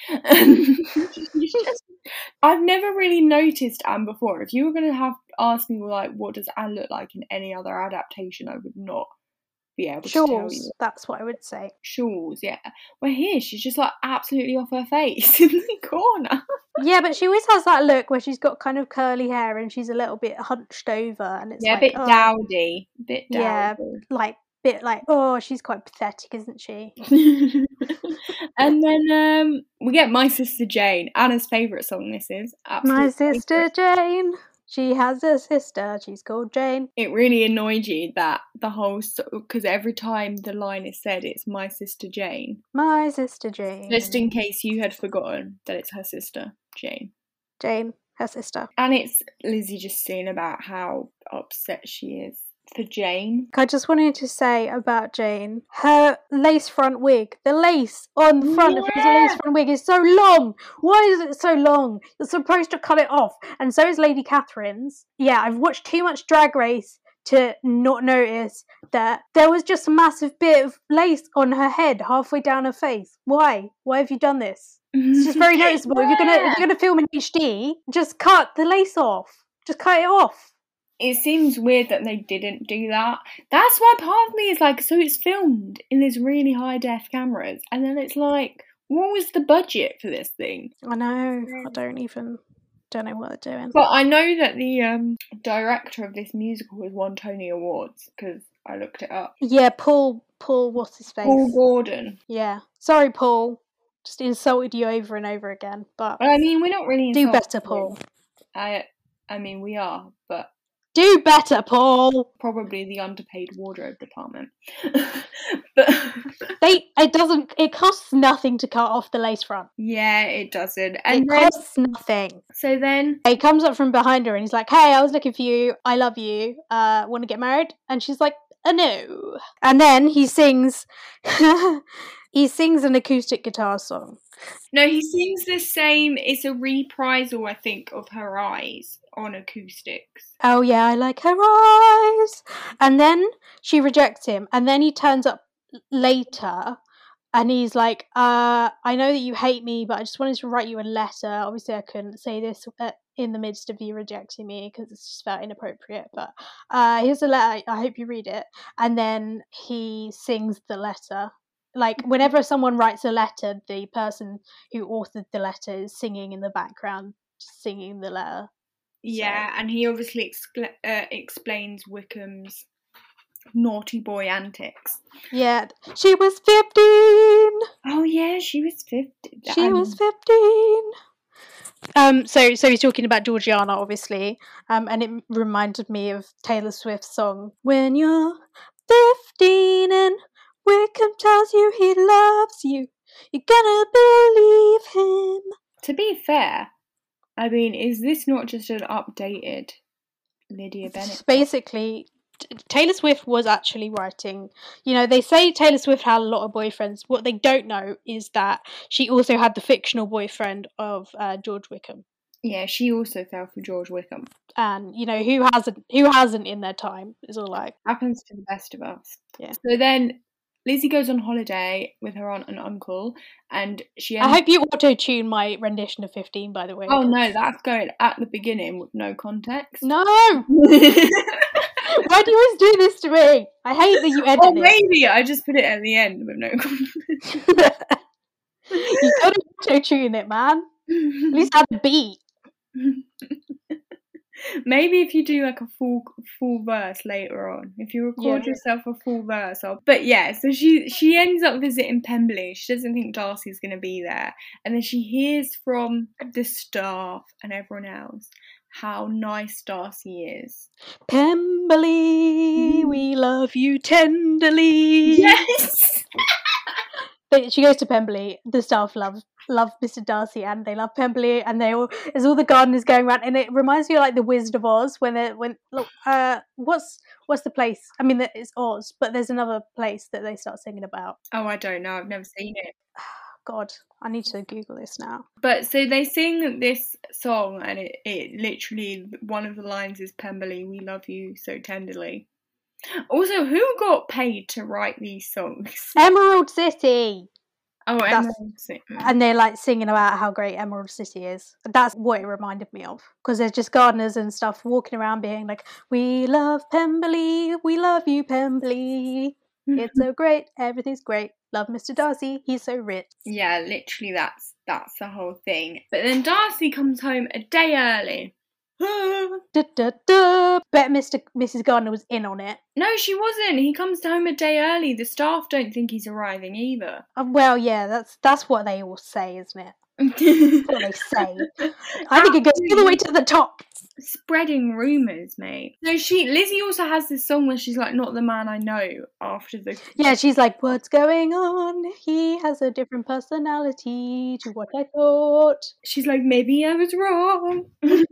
Speaker 2: I've never really noticed Anne before. If you were going to ask me like, what does Anne look like in any other adaptation, I would not be able to tell you.
Speaker 1: That's what I would say.
Speaker 2: Shawls, yeah. Well, here she's just like absolutely off her face in the corner.
Speaker 1: Yeah, but she always has that look where she's got kind of curly hair and she's a little bit hunched over, and it's
Speaker 2: a bit dowdy.
Speaker 1: Yeah, she's quite pathetic, isn't she?
Speaker 2: And then we get My Sister Jane, Anna's favourite song. This is
Speaker 1: My Sister Jane. She has a sister, she's called Jane.
Speaker 2: It really annoyed you that the whole... Because every time the line is said, it's My Sister Jane.
Speaker 1: My Sister Jane.
Speaker 2: Just in case you had forgotten that it's her sister, Jane.
Speaker 1: Jane, her sister.
Speaker 2: And it's Lizzie just saying about how upset she is for Jane.
Speaker 1: I just wanted to say about Jane, her lace front wig, the lace on the front of his lace front wig is so long. Why is it so long? You're supposed to cut it off. And so is Lady Catherine's. Yeah, I've watched too much Drag Race to not notice that there was just a massive bit of lace on her head halfway down her face. Why? Why have you done this? It's just very noticeable. If you're gonna film in HD, just cut the lace off. Just cut it off.
Speaker 2: It seems weird that they didn't do that. That's why part of me is like, so it's filmed in these really high def cameras, and then it's like, what was the budget for this thing?
Speaker 1: I know. I don't know what they're doing.
Speaker 2: But I know that the director of this musical has won Tony Awards, because I looked it up.
Speaker 1: Yeah, Paul, what's his face?
Speaker 2: Paul Gordon.
Speaker 1: Yeah. Sorry, Paul. Just insulted you over and over again. But
Speaker 2: I mean, we're not really
Speaker 1: do better, Paul.
Speaker 2: I mean, we are, but...
Speaker 1: Do better, Paul.
Speaker 2: Probably the underpaid wardrobe department. But
Speaker 1: it costs nothing to cut off the lace front.
Speaker 2: Yeah, it doesn't. And
Speaker 1: it costs nothing.
Speaker 2: So then
Speaker 1: he comes up from behind her and he's like, hey, I was looking for you, I love you, want to get married? And she's like, a no. And then he sings he sings an acoustic guitar song.
Speaker 2: No, he sings the same. It's a reprisal, I think, of Her Eyes on acoustics.
Speaker 1: Oh yeah, I like her eyes. And then she rejects him, and then he turns up later and he's like, I know that you hate me, but I just wanted to write you a letter. Obviously I couldn't say this in the midst of you rejecting me because it's just felt inappropriate, but here's a letter, I hope you read it. And then he sings the letter. Like, whenever someone writes a letter, the person who authored the letter is singing in the background, singing the letter.
Speaker 2: Yeah, and he obviously explains Wickham's naughty boy antics.
Speaker 1: Yeah, she was 15.
Speaker 2: Oh yeah, she was 15.
Speaker 1: She was 15. So he's talking about Georgiana, obviously, and it reminded me of Taylor Swift's song, When You're 15 and Wickham tells you he loves you, you're gonna believe him.
Speaker 2: To be fair, I mean, is this not just an updated Lydia Bennet?
Speaker 1: Basically, Taylor Swift was actually writing, they say Taylor Swift had a lot of boyfriends. What they don't know is that she also had the fictional boyfriend of George Wickham.
Speaker 2: Yeah, she also fell for George Wickham.
Speaker 1: And, who hasn't in their time, is all like.
Speaker 2: Happens to the best of us.
Speaker 1: Yeah.
Speaker 2: So then Lizzie goes on holiday with her aunt and uncle, and
Speaker 1: I hope you auto-tune my rendition of 15, by the way.
Speaker 2: Oh no, that's going at the beginning with no context.
Speaker 1: No! Why do you always do this to me? I hate that you edit it.
Speaker 2: Maybe I just put it at the end with no context.
Speaker 1: You gotta auto-tune it, man. At least have the beat.
Speaker 2: Maybe if you do like a full verse later on, if you record yourself a full verse. But yeah, so she ends up visiting Pemberley. She doesn't think Darcy's going to be there, and then she hears from the staff and everyone else how nice Darcy is.
Speaker 1: Pemberley, we love you tenderly.
Speaker 2: Yes.
Speaker 1: But she goes to Pemberley. The staff love Mr. Darcy, and they love Pemberley, and there's all the gardeners going around, and it reminds me of like the Wizard of Oz what's the place? I mean, it's Oz, but there's another place that they start singing about.
Speaker 2: Oh, I don't know. I've never seen it.
Speaker 1: God, I need to Google this now.
Speaker 2: But so they sing this song, and it literally, one of the lines is Pemberley, we love you so tenderly. Also, who got paid to write these songs?
Speaker 1: Emerald City.
Speaker 2: Oh, Emerald City.
Speaker 1: And they're like singing about how great Emerald City is. That's what it reminded me of. Because there's just gardeners and stuff walking around being like, we love Pemberley, we love you, Pemberley. It's so great, everything's great. Love Mr. Darcy, he's so rich.
Speaker 2: Yeah, literally that's the whole thing. But then Darcy comes home a day early.
Speaker 1: Bet Mrs. Gardner was in on it.
Speaker 2: No, she wasn't. He comes home a day early. The staff don't think he's arriving either.
Speaker 1: Well, yeah, that's what they all say, isn't it? That's what they say. I think it goes all the way to the top.
Speaker 2: Spreading rumours, mate. So Lizzie also has this song where she's like, not the man I know, after the...
Speaker 1: Yeah, she's like, what's going on? He has a different personality to what I thought.
Speaker 2: She's like, maybe I was wrong.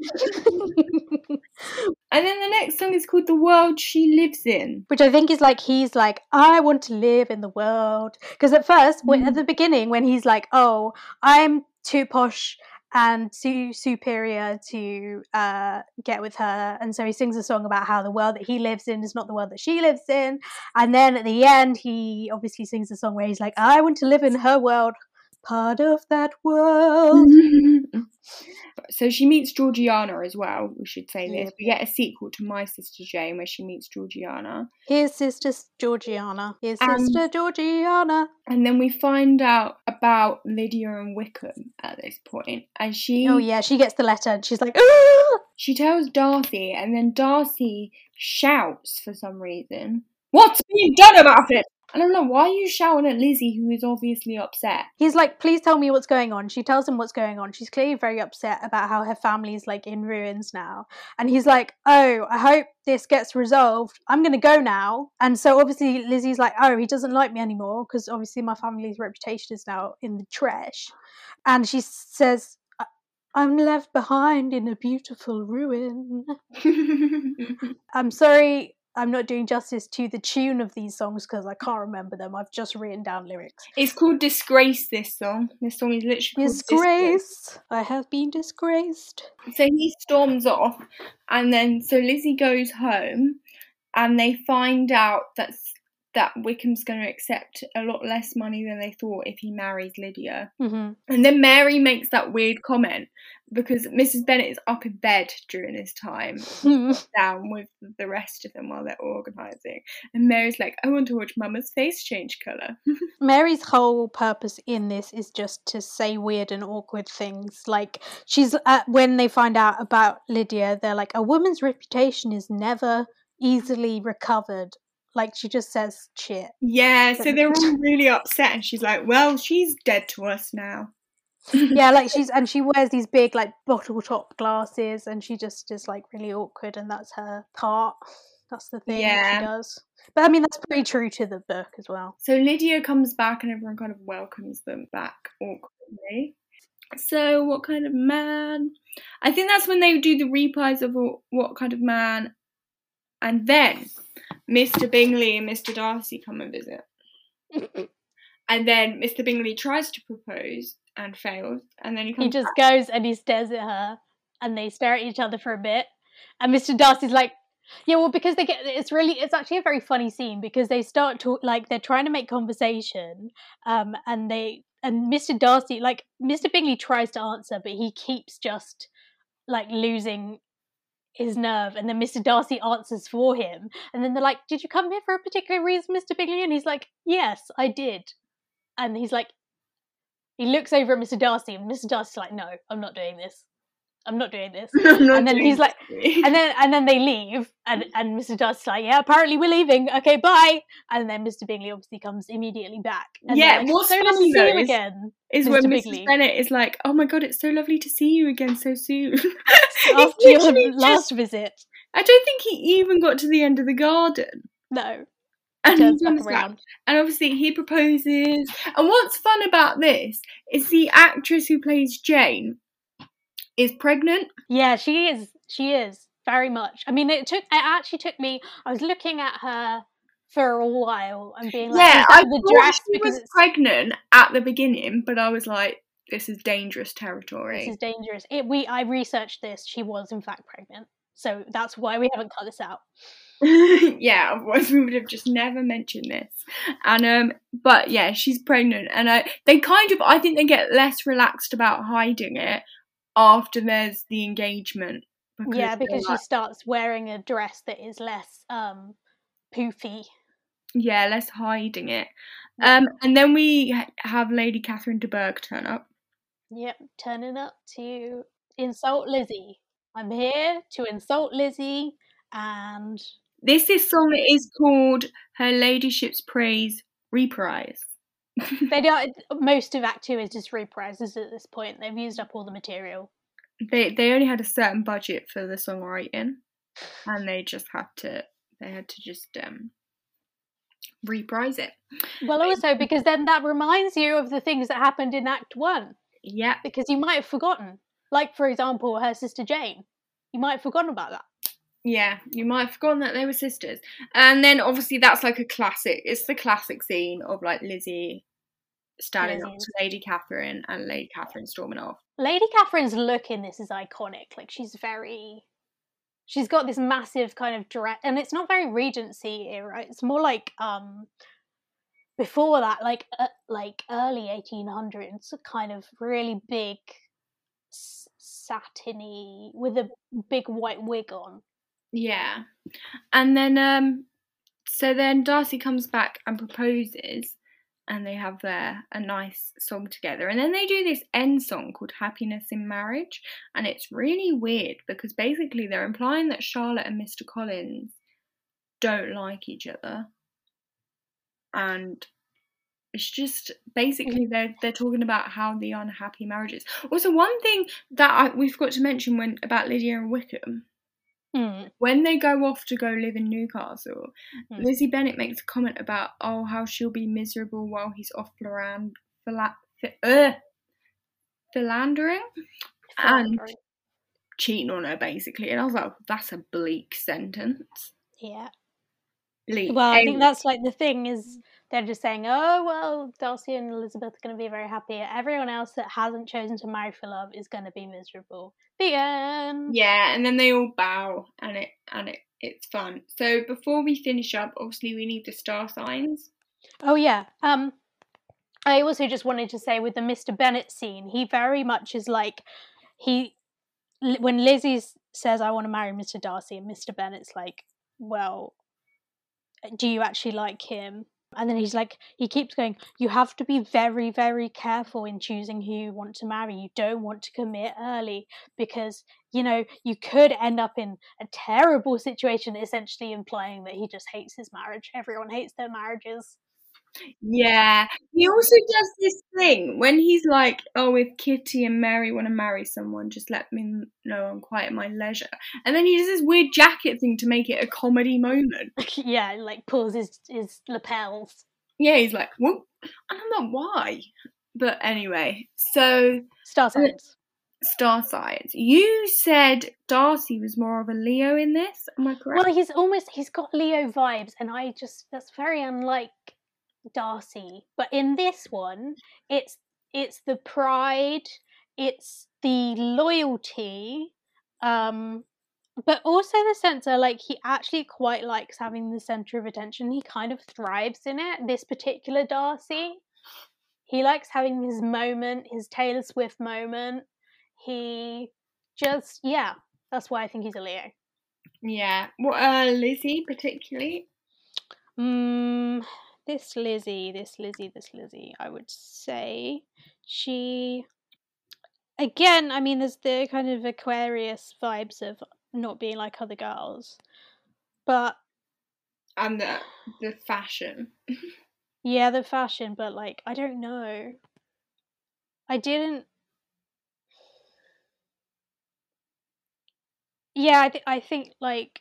Speaker 2: And then the next song is called The World She Lives In.
Speaker 1: Which I think is like, he's like, I want to live in the world. Because at first, at the beginning, when he's like, oh, I'm too posh and too superior to get with her, and so he sings a song about how the world that he lives in is not the world that she lives in, and then at the end he obviously sings a song where he's like, I want to live in her world, part of that world.
Speaker 2: So she meets Georgiana as well, we should say this. We get a sequel to My Sister Jane where she meets Georgiana.
Speaker 1: His sister Georgiana. Sister Georgiana.
Speaker 2: And then we find out about Lydia and Wickham at this point. And she...
Speaker 1: Oh yeah, she gets the letter and she's like, ah!
Speaker 2: She tells Darcy, and then Darcy shouts for some reason, what's being done about it? I don't know, why are you shouting at Lizzie, who is obviously upset?
Speaker 1: He's like, please tell me what's going on. She tells him what's going on. She's clearly very upset about how her family's like in ruins now. And he's like, oh, I hope this gets resolved. I'm going to go now. And so obviously Lizzie's like, oh, he doesn't like me anymore because obviously my family's reputation is now in the trash. And she says, I'm left behind in a beautiful ruin. I'm sorry. I'm not doing justice to the tune of these songs because I can't remember them. I've just written down lyrics.
Speaker 2: It's called Disgrace, this song. This song is literally called
Speaker 1: Disgrace. I have been disgraced.
Speaker 2: So he storms off, and then so Lizzie goes home, and they find out that Wickham's going to accept a lot less money than they thought if he marries Lydia.
Speaker 1: Mm-hmm.
Speaker 2: And then Mary makes that weird comment because Mrs. Bennet is up in bed during this time, down with the rest of them while they're organising. And Mary's like, I want to watch Mama's face change colour.
Speaker 1: Mary's whole purpose in this is just to say weird and awkward things. Like, she's when they find out about Lydia, they're like, a woman's reputation is never easily recovered. Like, she just says shit.
Speaker 2: Yeah, so they're all really upset, and she's like, well, she's dead to us now.
Speaker 1: Yeah, like she wears these big like bottle top glasses, and she just is like really awkward, and that's her part. That's the thing that she does. But I mean, that's pretty true to the book as well.
Speaker 2: So Lydia comes back, and everyone kind of welcomes them back awkwardly. So, what kind of man? I think that's when they do the reprise of What Kind of Man, and then Mr. Bingley and Mr. Darcy come and visit. And then Mr. Bingley tries to propose and fails, and then he
Speaker 1: just goes and he stares at her, and they stare at each other for a bit, and Mr. Darcy's like, yeah, well, because it's actually a very funny scene because they start to, like, they're trying to make conversation, and Mr. Darcy, like, Mr. Bingley tries to answer, but he keeps just, like, losing his nerve, and then Mr. Darcy answers for him, and then they're like, did you come here for a particular reason, Mr. Bingley? And he's like, yes, I did. And he's like, he looks over at Mr. Darcy, and Mr. Darcy's like, no, I'm not doing this. I'm not doing this. And then he's like, and then they leave, and Mr. Darcy's like, yeah, apparently we're leaving. Okay, bye. And then Mr. Bingley obviously comes immediately back. And
Speaker 2: yeah,
Speaker 1: like,
Speaker 2: what's
Speaker 1: so nice to
Speaker 2: funny
Speaker 1: see
Speaker 2: though
Speaker 1: you again
Speaker 2: is
Speaker 1: Mr.
Speaker 2: when
Speaker 1: Bingley.
Speaker 2: Mrs. Bennet is like, oh my god, it's so lovely to see you again so soon.
Speaker 1: After your last visit.
Speaker 2: I don't think he even got to the end of the garden.
Speaker 1: No.
Speaker 2: And
Speaker 1: turns back around.
Speaker 2: And obviously he proposes. And what's fun about this is the actress who plays Jane is pregnant.
Speaker 1: Yeah, she is very much. I mean, it actually took me, I was looking at her for a while and being like,
Speaker 2: yeah, I
Speaker 1: the
Speaker 2: thought
Speaker 1: dress
Speaker 2: she was pregnant at the beginning, but I was like, this is dangerous territory.
Speaker 1: This is dangerous. I researched this. She was in fact pregnant. So that's why we haven't cut this out.
Speaker 2: Yeah, otherwise we would have just never mentioned this. And but yeah, she's pregnant, and I think they get less relaxed about hiding it after there's the engagement.
Speaker 1: Because she starts wearing a dress that is less poofy.
Speaker 2: Yeah, less hiding it. And then we have Lady Catherine de Bourgh turn up.
Speaker 1: Yep, turning up to insult Lizzie. I'm here to insult Lizzie, and
Speaker 2: this song is called Her Ladyship's Praise Reprise.
Speaker 1: They don't. Most of Act 2 is just reprises at this point. They've used up all the material.
Speaker 2: They only had a certain budget for the songwriting, and they had to just reprise it.
Speaker 1: Well, also because then that reminds you of the things that happened in Act 1.
Speaker 2: Yeah.
Speaker 1: Because you might have forgotten. Like, for example, her sister Jane. You might have forgotten about that.
Speaker 2: Yeah, you might have forgotten that they were sisters. And then obviously that's like a classic. It's the classic scene of like Lizzie standing up to Lady Catherine and Lady Catherine storming off.
Speaker 1: Lady Catherine's look in this is iconic. Like, she's got this massive kind of dress, and it's not very Regency era. It's more like before that, like early 1800s, kind of really big satiny with a big white wig on.
Speaker 2: Yeah. And then so then Darcy comes back and proposes, and they have a nice song together. And then they do this end song called Happiness in Marriage, and it's really weird because basically they're implying that Charlotte and Mr. Collins don't like each other. And it's just basically they're talking about how the unhappy marriage is. Also, one thing that we forgot to mention about Lydia and Wickham, when they go off to go live in Newcastle, Lizzie Bennet makes a comment about how she'll be miserable while he's off philandering and cheating on her, basically. And I was like, that's a bleak sentence.
Speaker 1: Yeah.
Speaker 2: leave.
Speaker 1: Well, I think
Speaker 2: Anyway,
Speaker 1: that's like the thing is they're just saying, oh, well, Darcy and Elizabeth are going to be very happy. Everyone else that hasn't chosen to marry for love is going to be miserable. The end.
Speaker 2: yeah, and then they all bow, and it's fun. So before we finish up, obviously we need the star signs.
Speaker 1: Oh, yeah. I also just wanted to say with the Mr. Bennet scene, he very much is like, when Lizzie says, I want to marry Mr. Darcy, and Mr. Bennet's like, well, do you actually like him? And then he's like, he keeps going, you have to be very, very careful in choosing who you want to marry. You don't want to commit early because, you know, you could end up in a terrible situation, essentially implying that he just hates his marriage. Everyone hates their marriages.
Speaker 2: Yeah, he also does this thing when he's like, "Oh, if Kitty and Mary want to marry someone, just let me know. I'm quite at my leisure." And then he does this weird jacket thing to make it a comedy moment.
Speaker 1: Yeah, like pulls his lapels.
Speaker 2: Yeah, he's like, "Whoop," and I'm not why. But anyway, so
Speaker 1: Star signs.
Speaker 2: Star signs. You said Darcy was more of a Leo in this. Am I correct?
Speaker 1: Well, he's got Leo vibes, and that's very unlike Darcy. But in this one, it's the pride, it's the loyalty, but also the sense that like he actually quite likes having the center of attention. He kind of thrives in it. This particular Darcy, he likes having his moment, his Taylor Swift moment. He just that's why I think he's a Leo.
Speaker 2: Yeah. What, Lizzie particularly?
Speaker 1: This Lizzie, I would say she, again, I mean, there's the kind of Aquarius vibes of not being like other girls, but
Speaker 2: And the fashion.
Speaker 1: yeah, the fashion, but like, I don't know. I didn't. Yeah, I think like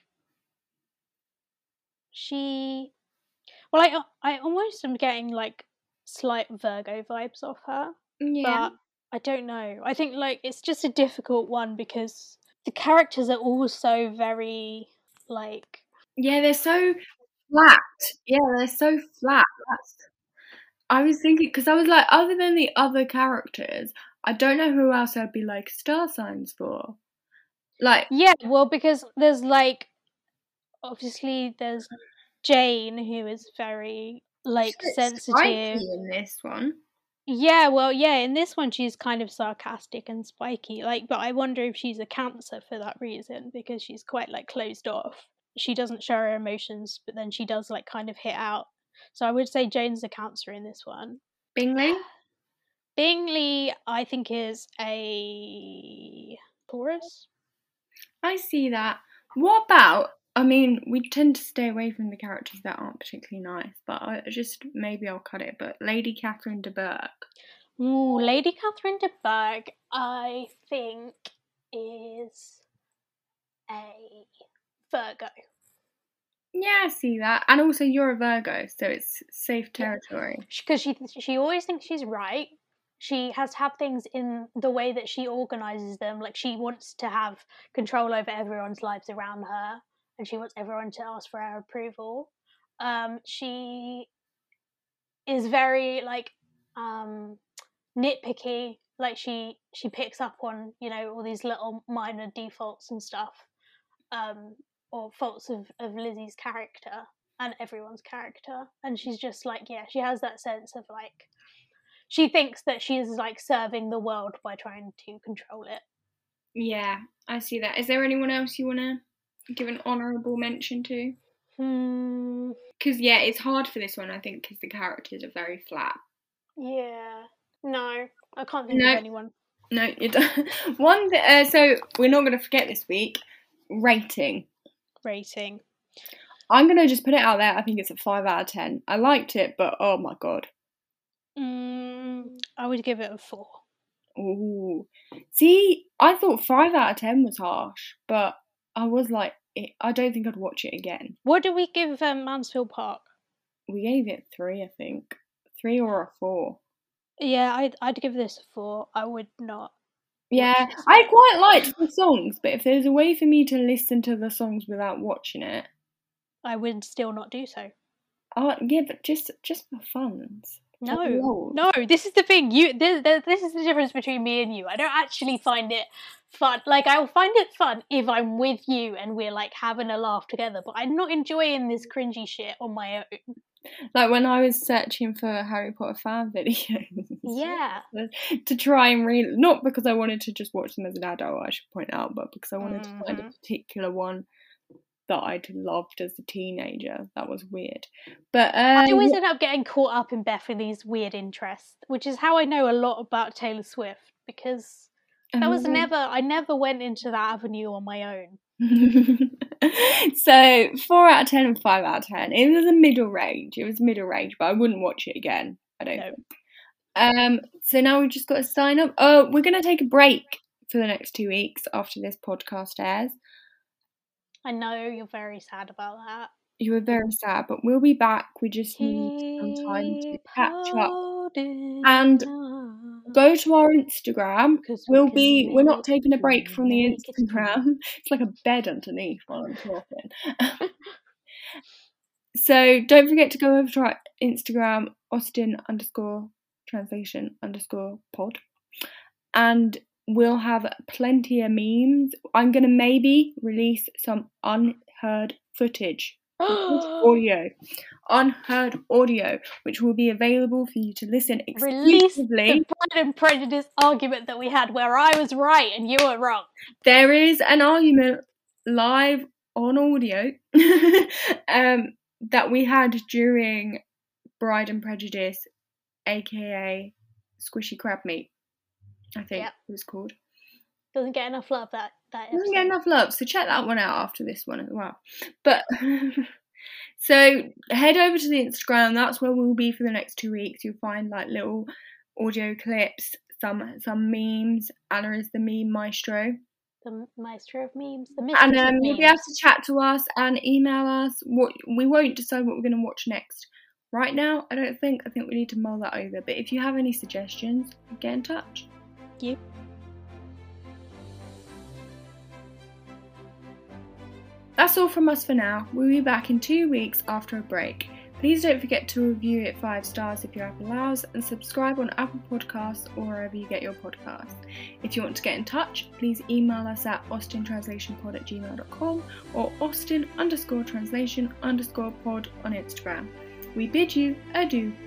Speaker 1: she. Well, I almost am getting like slight Virgo vibes off her,
Speaker 2: Yeah.
Speaker 1: but I don't know. I think like it's just a difficult one because the characters are all so very like.
Speaker 2: Yeah, they're so flat. Yeah, they're so flat. I was thinking, because I was like, other than the other characters, I don't know who else I'd be like star signs for. Like,
Speaker 1: Yeah, well, because there's like obviously there's Jane who is very like
Speaker 2: she's
Speaker 1: sensitive.
Speaker 2: spiky in this one.
Speaker 1: Yeah, well, yeah, in this one she's kind of sarcastic and spiky. Like, but I wonder if she's a Cancer for that reason because she's quite like closed off. She doesn't show her emotions, but then she does like kind of hit out. So I would say Jane's a Cancer in this one.
Speaker 2: Bingley?
Speaker 1: Bingley, I think, is a Taurus.
Speaker 2: I see that. What about, I mean, we tend to stay away from the characters that aren't particularly nice, but maybe I'll cut it, but Lady Catherine de Bourgh.
Speaker 1: Ooh, Lady Catherine de Bourgh, I think, is a Virgo.
Speaker 2: Yeah, I see that. And also, you're a Virgo, so it's safe territory.
Speaker 1: Because she always thinks she's right. She has to have things in the way that she organizes them. Like she wants to have control over everyone's lives around her, and she wants everyone to ask for her approval. She is very like nitpicky. Like she picks up on all these little minor defaults and stuff, or faults of Lizzie's character and everyone's character, and she's just like she has that sense of like she thinks that she is like serving the world by trying to control it.
Speaker 2: Yeah, I see that. Is there anyone else you want to give an honourable mention to? Because, yeah, it's hard for this one, I think, because the characters are very flat.
Speaker 1: Yeah. No, I can't think of anyone.
Speaker 2: No, you don't. So we're not going to forget this week. Rating. I'm going to just put it out there. I think it's a 5 out of 10. I liked it, but oh my god.
Speaker 1: I would give it a 4.
Speaker 2: Ooh. See, I thought 5 out of 10 was harsh, but I was like, I don't think I'd watch it again.
Speaker 1: What do we give Mansfield Park?
Speaker 2: We gave it 3, I think. 3 or a 4.
Speaker 1: Yeah, I'd give this a 4. I would not.
Speaker 2: Yeah, I quite liked the songs, but if there's a way for me to listen to the songs without watching it,
Speaker 1: I would still not do so.
Speaker 2: Yeah, but just for fun.
Speaker 1: No, this is the thing. This is the difference between me and you. I don't actually find it fun. Like, I'll find it fun if I'm with you and we're like having a laugh together, but I'm not enjoying this cringy shit on my own.
Speaker 2: Like when I was searching for Harry Potter fan videos.
Speaker 1: Yeah.
Speaker 2: To try and read, not because I wanted to just watch them as an adult, I should point out, but because I wanted to find a particular one that I'd loved as a teenager. That was weird. But
Speaker 1: I always end up getting caught up in Bethany's weird interests, which is how I know a lot about Taylor Swift, because that was I never went into that avenue on my own.
Speaker 2: So 4 out of 10 and 5 out of 10. It was a middle range. But I wouldn't watch it again. I don't think. So now we've just got to sign up. Oh, we're going to take a break for the next 2 weeks after this podcast airs.
Speaker 1: I know you're very sad about that.
Speaker 2: You were very sad, but we'll be back. We just need some time to catch up and go to our Instagram. We're not taking a break from the Instagram. It's like a bed underneath while I'm talking. So don't forget to go over to our Instagram, Austin_translation_pod, and we'll have plenty of memes. I'm going to maybe release some unheard footage. Unheard audio, which will be available for you to listen exclusively.
Speaker 1: Release the Pride and Prejudice argument that we had where I was right and you were wrong.
Speaker 2: There is an argument live on audio that we had during Bride and Prejudice, aka Squishy Crab Meat, I think it was called.
Speaker 1: Doesn't get enough love, that episode.
Speaker 2: Doesn't get enough love, so check that one out after this one as well. But so head over to the Instagram. That's where we'll be for the next 2 weeks. You'll find like little audio clips, some memes. Anna is the meme maestro.
Speaker 1: The maestro of memes. The
Speaker 2: and you'll be able to chat to us and email us. We won't decide what we're going to watch next right now, I don't think. I think we need to mull that over. But if you have any suggestions, get in touch.
Speaker 1: Yep.
Speaker 2: That's all from us for now. We'll be back in 2 weeks after a break. Please don't forget to review it 5 stars if your app allows, and subscribe on Apple Podcasts or wherever you get your podcasts. If you want to get in touch, please email us at austintranslationpod@gmail.com or austin_translation_pod on Instagram. We bid you adieu.